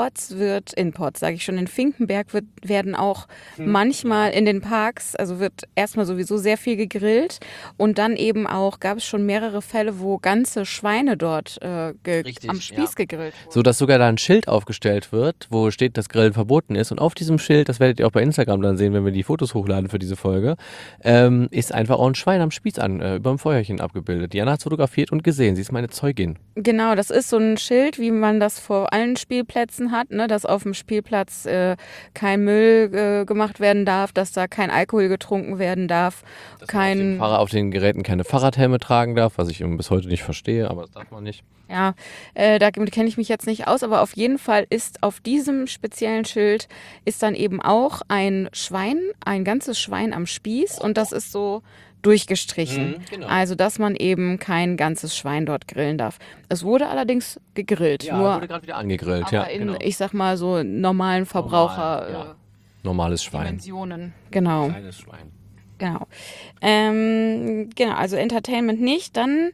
Finkenberg werden auch manchmal in den Parks, also wird erstmal sowieso sehr viel gegrillt und dann eben auch gab es schon mehrere Fälle, wo ganze Schweine dort am Spieß gegrillt wurden. So, dass sogar da ein Schild aufgestellt wird, wo steht, dass Grillen verboten ist. Und auf diesem Schild, das werdet ihr auch bei Instagram dann sehen, wenn wir die Fotos hochladen für diese Folge, ist einfach auch ein Schwein am Spieß über dem Feuerchen abgebildet. Diana hat es fotografiert und gesehen. Sie ist meine Zeugin. Genau, das ist so ein Schild, wie man das vor allen Spielplätzen hat, ne, dass auf dem Spielplatz kein Müll gemacht werden darf, dass da kein Alkohol getrunken werden darf, Dass man auf den Geräten keine Fahrradhelme tragen darf, was ich bis heute nicht verstehe, aber das darf man nicht. Ja, da kenne ich mich jetzt nicht aus, aber auf jeden Fall ist auf diesem speziellen Schild ist dann eben auch ein ganzes Schwein am Spieß und das ist so durchgestrichen. Genau. Also, dass man eben kein ganzes Schwein dort grillen darf. Es wurde allerdings gegrillt, Ja, nur wurde gerade wieder angegrillt. aber Ja, in, genau. ich sag mal, so normalen Verbraucher Ja. Normales Schwein. Dimensionen. Genau. Kleines Schwein. Genau. Genau, also Entertainment nicht. Dann,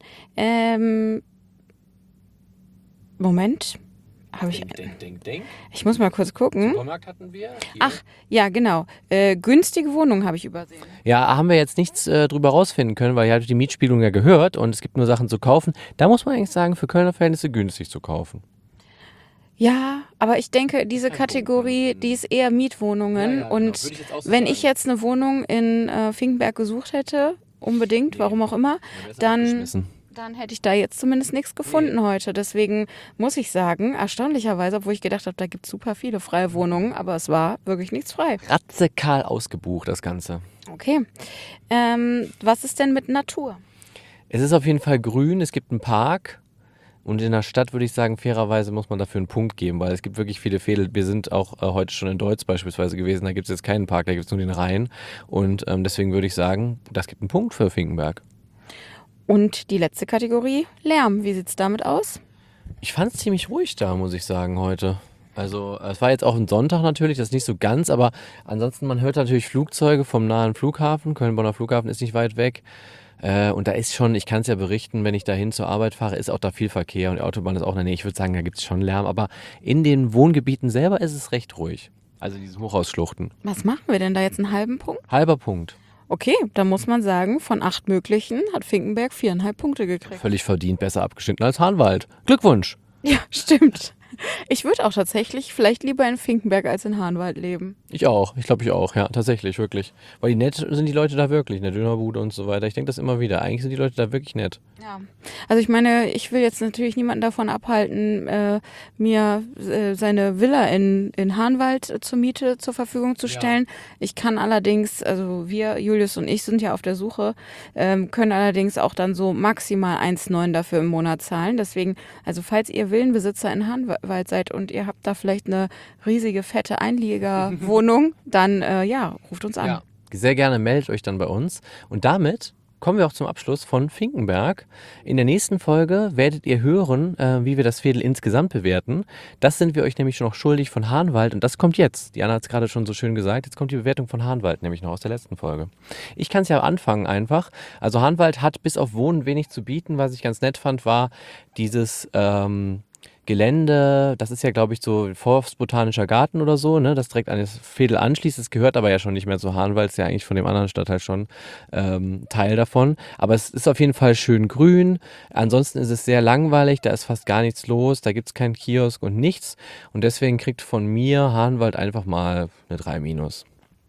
Moment. Denk. Ich muss mal kurz gucken. Supermarkt hatten wir. Hier. Ach, ja, genau. Günstige Wohnung habe ich übersehen. Ja, haben wir jetzt nichts drüber rausfinden können, weil ihr habt die Mietspielung ja gehört und es gibt nur Sachen zu kaufen. Da muss man eigentlich sagen, für Kölner Verhältnisse günstig zu kaufen. Ja, aber ich denke, diese Kategorie, die ist eher Mietwohnungen. Ja, genau. Und Würde ich jetzt auch so wenn sagen. ich jetzt eine Wohnung in Finkenberg gesucht hätte, unbedingt, warum auch immer, dann Dann hätte ich da jetzt zumindest nichts gefunden heute. Deswegen muss ich sagen, erstaunlicherweise, obwohl ich gedacht habe, da gibt es super viele freie Wohnungen, aber es war wirklich nichts frei. Ratzekahl ausgebucht, das Ganze. Okay. Was ist denn mit Natur? Es ist auf jeden Fall grün, es gibt einen Park. Und in der Stadt würde ich sagen, fairerweise muss man dafür einen Punkt geben, weil es gibt wirklich viele Fädel. Wir sind auch heute schon in Deutz beispielsweise gewesen, da gibt es jetzt keinen Park, da gibt es nur den Rhein. Und deswegen würde ich sagen, das gibt einen Punkt für Finkenberg. Und die letzte Kategorie, Lärm. Wie sieht es damit aus? Ich fand es ziemlich ruhig da, muss ich sagen, heute. Also es war jetzt auch ein Sonntag natürlich, das ist nicht so ganz, aber ansonsten, man hört natürlich Flugzeuge vom nahen Flughafen. Köln-Bonner Flughafen ist nicht weit weg. Und da ist schon, ich kann es ja berichten, wenn ich dahin zur Arbeit fahre, ist auch da viel Verkehr und die Autobahn ist auch in der Nähe. Ich würde sagen, da gibt es schon Lärm, aber in den Wohngebieten selber ist es recht ruhig. Also diese Hochhausschluchten. Was machen wir denn da jetzt, einen halben Punkt? Halber Punkt. Okay, da muss man sagen, von 8 möglichen hat Finkenberg 4,5 Punkte gekriegt. Völlig verdient, besser abgeschnitten als Hahnwald. Glückwunsch! Ja, stimmt. Ich würde auch tatsächlich vielleicht lieber in Finkenberg als in Hahnwald leben. Ich auch, ich glaube ich auch, ja, tatsächlich, wirklich. Weil nett sind die Leute da wirklich, in der Dönerbude und so weiter. Ich denke das immer wieder. Eigentlich sind die Leute da wirklich nett. Ja, also ich meine, ich will jetzt natürlich niemanden davon abhalten, mir seine Villa in Hahnwald zur Miete zur Verfügung zu stellen. Ich kann allerdings, also wir, Julius und ich, sind ja auf der Suche, können allerdings auch dann so maximal 1,9 dafür im Monat zahlen. Deswegen, also falls ihr Villenbesitzer in Hahnwald seid und ihr habt da vielleicht eine riesige, fette Einliegerwohnung, dann ruft uns an. Ja, sehr gerne meldet euch dann bei uns. Und damit kommen wir auch zum Abschluss von Finkenberg. In der nächsten Folge werdet ihr hören, wie wir das Veedel insgesamt bewerten. Das sind wir euch nämlich noch schuldig von Hahnwald und das kommt jetzt. Diana hat es gerade schon so schön gesagt. Jetzt kommt die Bewertung von Hahnwald, nämlich noch aus der letzten Folge. Ich kann es ja anfangen einfach. Also Hahnwald hat bis auf Wohnen wenig zu bieten. Was ich ganz nett fand, war dieses Gelände, das ist ja, glaube ich, so Forstbotanischer Garten oder so, ne, das direkt an das Veedel anschließt. Das gehört aber ja schon nicht mehr zu Hahnwald, ist ja eigentlich von dem anderen Stadtteil schon Teil davon. Aber es ist auf jeden Fall schön grün. Ansonsten ist es sehr langweilig, da ist fast gar nichts los, da gibt es keinen Kiosk und nichts. Und deswegen kriegt von mir Hahnwald einfach mal eine 3-.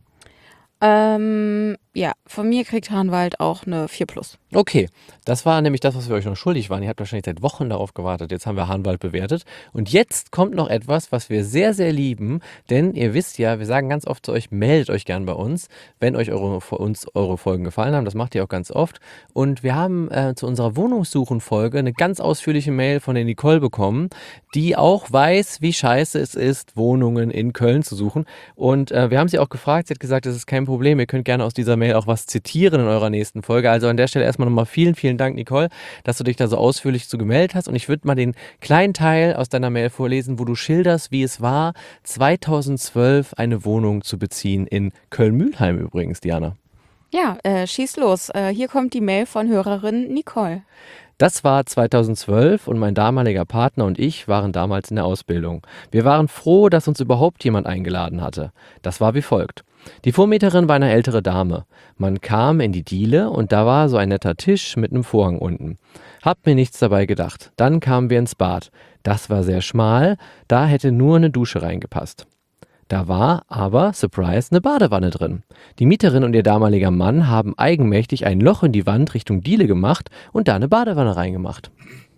Ja, von mir kriegt Hahnwald auch eine 4+. Okay, das war nämlich das, was wir euch noch schuldig waren. Ihr habt wahrscheinlich seit Wochen darauf gewartet. Jetzt haben wir Hahnwald bewertet. Und jetzt kommt noch etwas, was wir sehr, sehr lieben. Denn ihr wisst ja, wir sagen ganz oft zu euch, meldet euch gern bei uns, wenn euch eure Folgen gefallen haben. Das macht ihr auch ganz oft. Und wir haben zu unserer Wohnungssuchen-Folge eine ganz ausführliche Mail von der Nicole bekommen, die auch weiß, wie scheiße es ist, Wohnungen in Köln zu suchen. Und wir haben sie auch gefragt. Sie hat gesagt, das ist kein Problem. Ihr könnt gerne aus dieser Mail auch was zitieren in eurer nächsten Folge. Also an der Stelle erstmal nochmal vielen, vielen Dank, Nicole, dass du dich da so ausführlich zu gemeldet hast. Und ich würde mal den kleinen Teil aus deiner Mail vorlesen, wo du schilderst, wie es war, 2012 eine Wohnung zu beziehen in Köln-Mühlheim übrigens, Diana. Ja, schieß los. Hier kommt die Mail von Hörerin Nicole. Das war 2012 und mein damaliger Partner und ich waren damals in der Ausbildung. Wir waren froh, dass uns überhaupt jemand eingeladen hatte. Das war wie folgt. Die Vormieterin war eine ältere Dame. Man kam in die Diele und da war so ein netter Tisch mit einem Vorhang unten. Hab mir nichts dabei gedacht. Dann kamen wir ins Bad. Das war sehr schmal, da hätte nur eine Dusche reingepasst. Da war aber, Surprise, eine Badewanne drin. Die Mieterin und ihr damaliger Mann haben eigenmächtig ein Loch in die Wand Richtung Diele gemacht und da eine Badewanne reingemacht.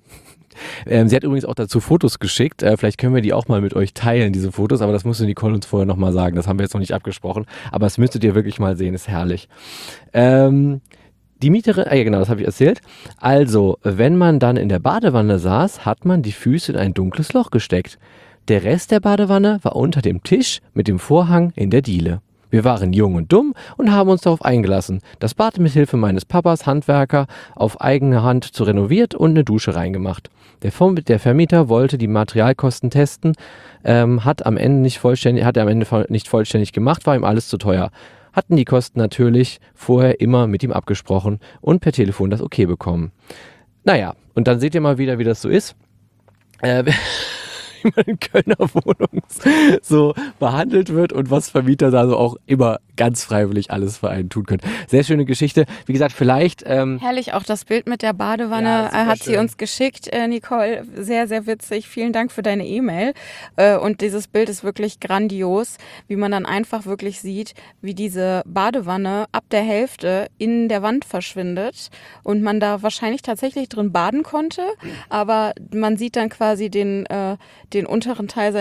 Sie hat übrigens auch dazu Fotos geschickt. Vielleicht können wir die auch mal mit euch teilen, diese Fotos. Aber das musste Nicole uns vorher nochmal sagen. Das haben wir jetzt noch nicht abgesprochen. Aber das müsstet ihr wirklich mal sehen. Ist herrlich. Die Mieterin, ja genau, das habe ich erzählt. Also, wenn man dann in der Badewanne saß, hat man die Füße in ein dunkles Loch gesteckt. Der Rest der Badewanne war unter dem Tisch mit dem Vorhang in der Diele. Wir waren jung und dumm und haben uns darauf eingelassen. Das Bad mit Hilfe meines Papas, Handwerker, auf eigene Hand zu renoviert und eine Dusche reingemacht. Der Vermieter wollte die Materialkosten testen, hat am Ende nicht vollständig gemacht, war ihm alles zu teuer. Hatten die Kosten natürlich vorher immer mit ihm abgesprochen und per Telefon das Okay bekommen. Naja, und dann seht ihr mal wieder, wie das so ist. wie man in Kölner Wohnungen so behandelt wird und was Vermieter da so auch immer ganz freiwillig alles für einen tun können. Sehr schöne Geschichte. Wie gesagt, vielleicht... Herrlich, auch das Bild mit der Badewanne Ja, hat sie superschön. uns geschickt, Nicole. Sehr, sehr witzig. Vielen Dank für deine E-Mail. Und dieses Bild ist wirklich grandios, wie man dann einfach wirklich sieht, wie diese Badewanne ab der Hälfte in der Wand verschwindet und man da wahrscheinlich tatsächlich drin baden konnte, aber man sieht dann quasi den unteren Teil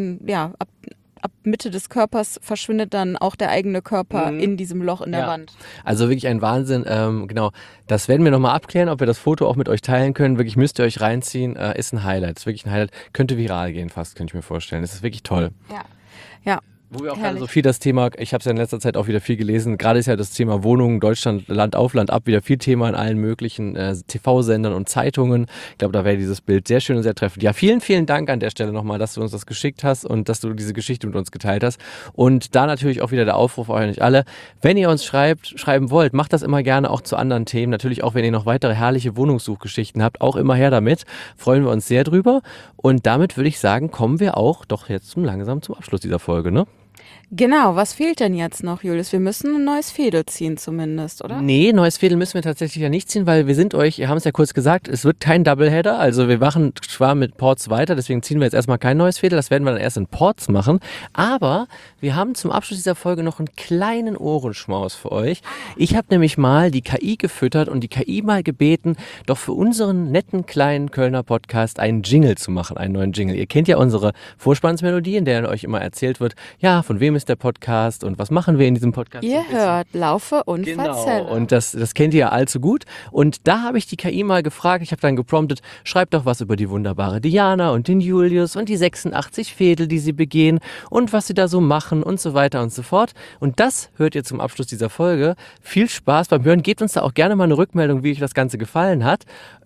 ab Mitte des Körpers verschwindet dann auch der eigene Körper in diesem Loch in der Ja. Wand. Also wirklich ein Wahnsinn. Genau, das werden wir nochmal abklären, ob wir das Foto auch mit euch teilen können. Wirklich müsst ihr euch reinziehen. Ist ein Highlight. Ist wirklich ein Highlight. Könnte viral gehen fast, könnte ich mir vorstellen. Das ist wirklich toll. Ja. Wo wir auch gerade Herrlich. so viel das Thema, ich habe es ja in letzter Zeit auch wieder viel gelesen, gerade ist ja das Thema Wohnungen, Deutschland, Land auf, Land ab, wieder viel Thema in allen möglichen TV-Sendern und Zeitungen. Ich glaube, da wäre dieses Bild sehr schön und sehr treffend. Ja, vielen, vielen Dank an der Stelle nochmal, dass du uns das geschickt hast und dass du diese Geschichte mit uns geteilt hast. Und da natürlich auch wieder der Aufruf an euch alle, wenn ihr uns schreiben wollt, macht das immer gerne auch zu anderen Themen. Natürlich auch, wenn ihr noch weitere herrliche Wohnungssuchgeschichten habt, auch immer her damit. Freuen wir uns sehr drüber. Und damit würde ich sagen, kommen wir auch doch jetzt langsam zum Abschluss dieser Folge, ne? Genau, was fehlt denn jetzt noch, Julius? Wir müssen ein neues Fädel ziehen zumindest, oder? Nee, neues Fädel müssen wir tatsächlich ja nicht ziehen, weil wir sind euch, ihr haben es ja kurz gesagt, es wird kein Doubleheader, also wir machen zwar mit Ports weiter, deswegen ziehen wir jetzt erstmal kein neues Fädel, das werden wir dann erst in Ports machen, aber wir haben zum Abschluss dieser Folge noch einen kleinen Ohrenschmaus für euch. Ich habe nämlich mal die KI gefüttert und die KI mal gebeten, doch für unseren netten kleinen Kölner Podcast einen Jingle zu machen, einen neuen Jingle. Ihr kennt ja unsere Vorspannsmelodie, in der euch immer erzählt wird, ja, von wem ist der Podcast und was machen wir in diesem Podcast. Ihr hört Laufe und Genau, Verzelle. und das kennt ihr ja allzu gut. Und da habe ich die KI mal gefragt, ich habe dann gepromptet, schreibt doch was über die wunderbare Diana und den Julius und die 86 Fädel, die sie begehen und was sie da so machen und so weiter und so fort. Und das hört ihr zum Abschluss dieser Folge. Viel Spaß beim Hören. Gebt uns da auch gerne mal eine Rückmeldung, wie euch das Ganze gefallen hat.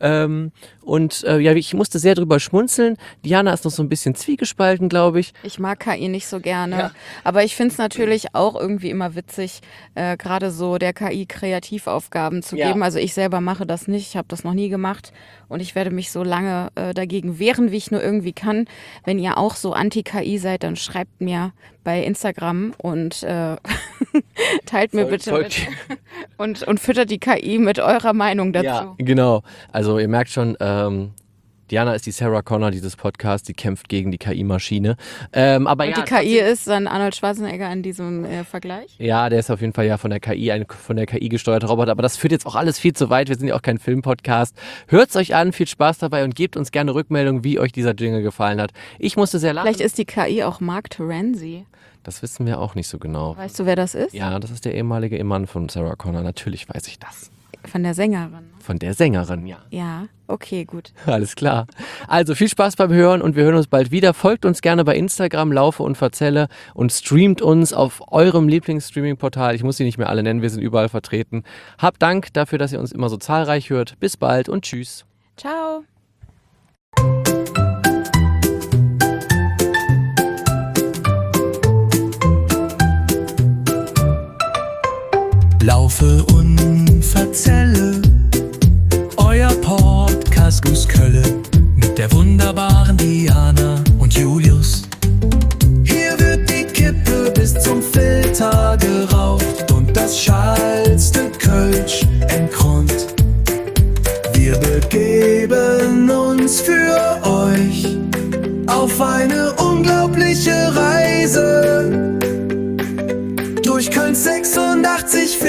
Ich musste sehr drüber schmunzeln. Diana ist noch so ein bisschen zwiegespalten, glaube ich. Ich mag KI nicht so gerne, Ja. aber ich finde es natürlich auch irgendwie immer witzig, gerade so der KI Kreativaufgaben zu Ja. geben. Also ich selber mache das nicht, ich habe das noch nie gemacht und ich werde mich so lange dagegen wehren, wie ich nur irgendwie kann. Wenn ihr auch so anti-KI seid, dann schreibt mir bei Instagram und teilt mir bitte folgt- mit und füttert die KI mit eurer Meinung dazu. Ja, genau. Also ihr merkt schon, Diana ist die Sarah Connor dieses Podcasts, die kämpft gegen die KI-Maschine. Aber Und ja, die KI ist dann Arnold Schwarzenegger in diesem Vergleich? ja, der ist auf jeden Fall ja von der KI, ein von der KI gesteuerter Roboter. Aber das führt jetzt auch alles viel zu weit. Wir sind ja auch kein Filmpodcast. Hört's euch an, viel Spaß dabei und gebt uns gerne Rückmeldung, wie euch dieser Jingle gefallen hat. Ich musste sehr lachen. Vielleicht ist die KI auch Mark Terenzi. Das wissen wir auch nicht so genau. Weißt du, wer das ist? Ja, das ist der ehemalige Ehemann von Sarah Connor. Natürlich weiß ich das. Von der Sängerin. Von der Sängerin, ja. Ja, okay, gut. Alles klar. Also viel Spaß beim Hören und wir hören uns bald wieder. Folgt uns gerne bei Instagram, Laufe und Verzelle und streamt uns auf eurem Lieblingsstreaming-Portal. Ich muss sie nicht mehr alle nennen, wir sind überall vertreten. Habt Dank dafür, dass ihr uns immer so zahlreich hört. Bis bald und tschüss. Ciao. Laufe und Verzelle, euer Podcast aus Köln mit der wunderbaren Diana und Julius. Hier wird die Kippe bis zum Filter geraucht und das schallste Kölsch entkront. Wir begeben uns für euch auf eine unglaubliche Reise durch Kölns 86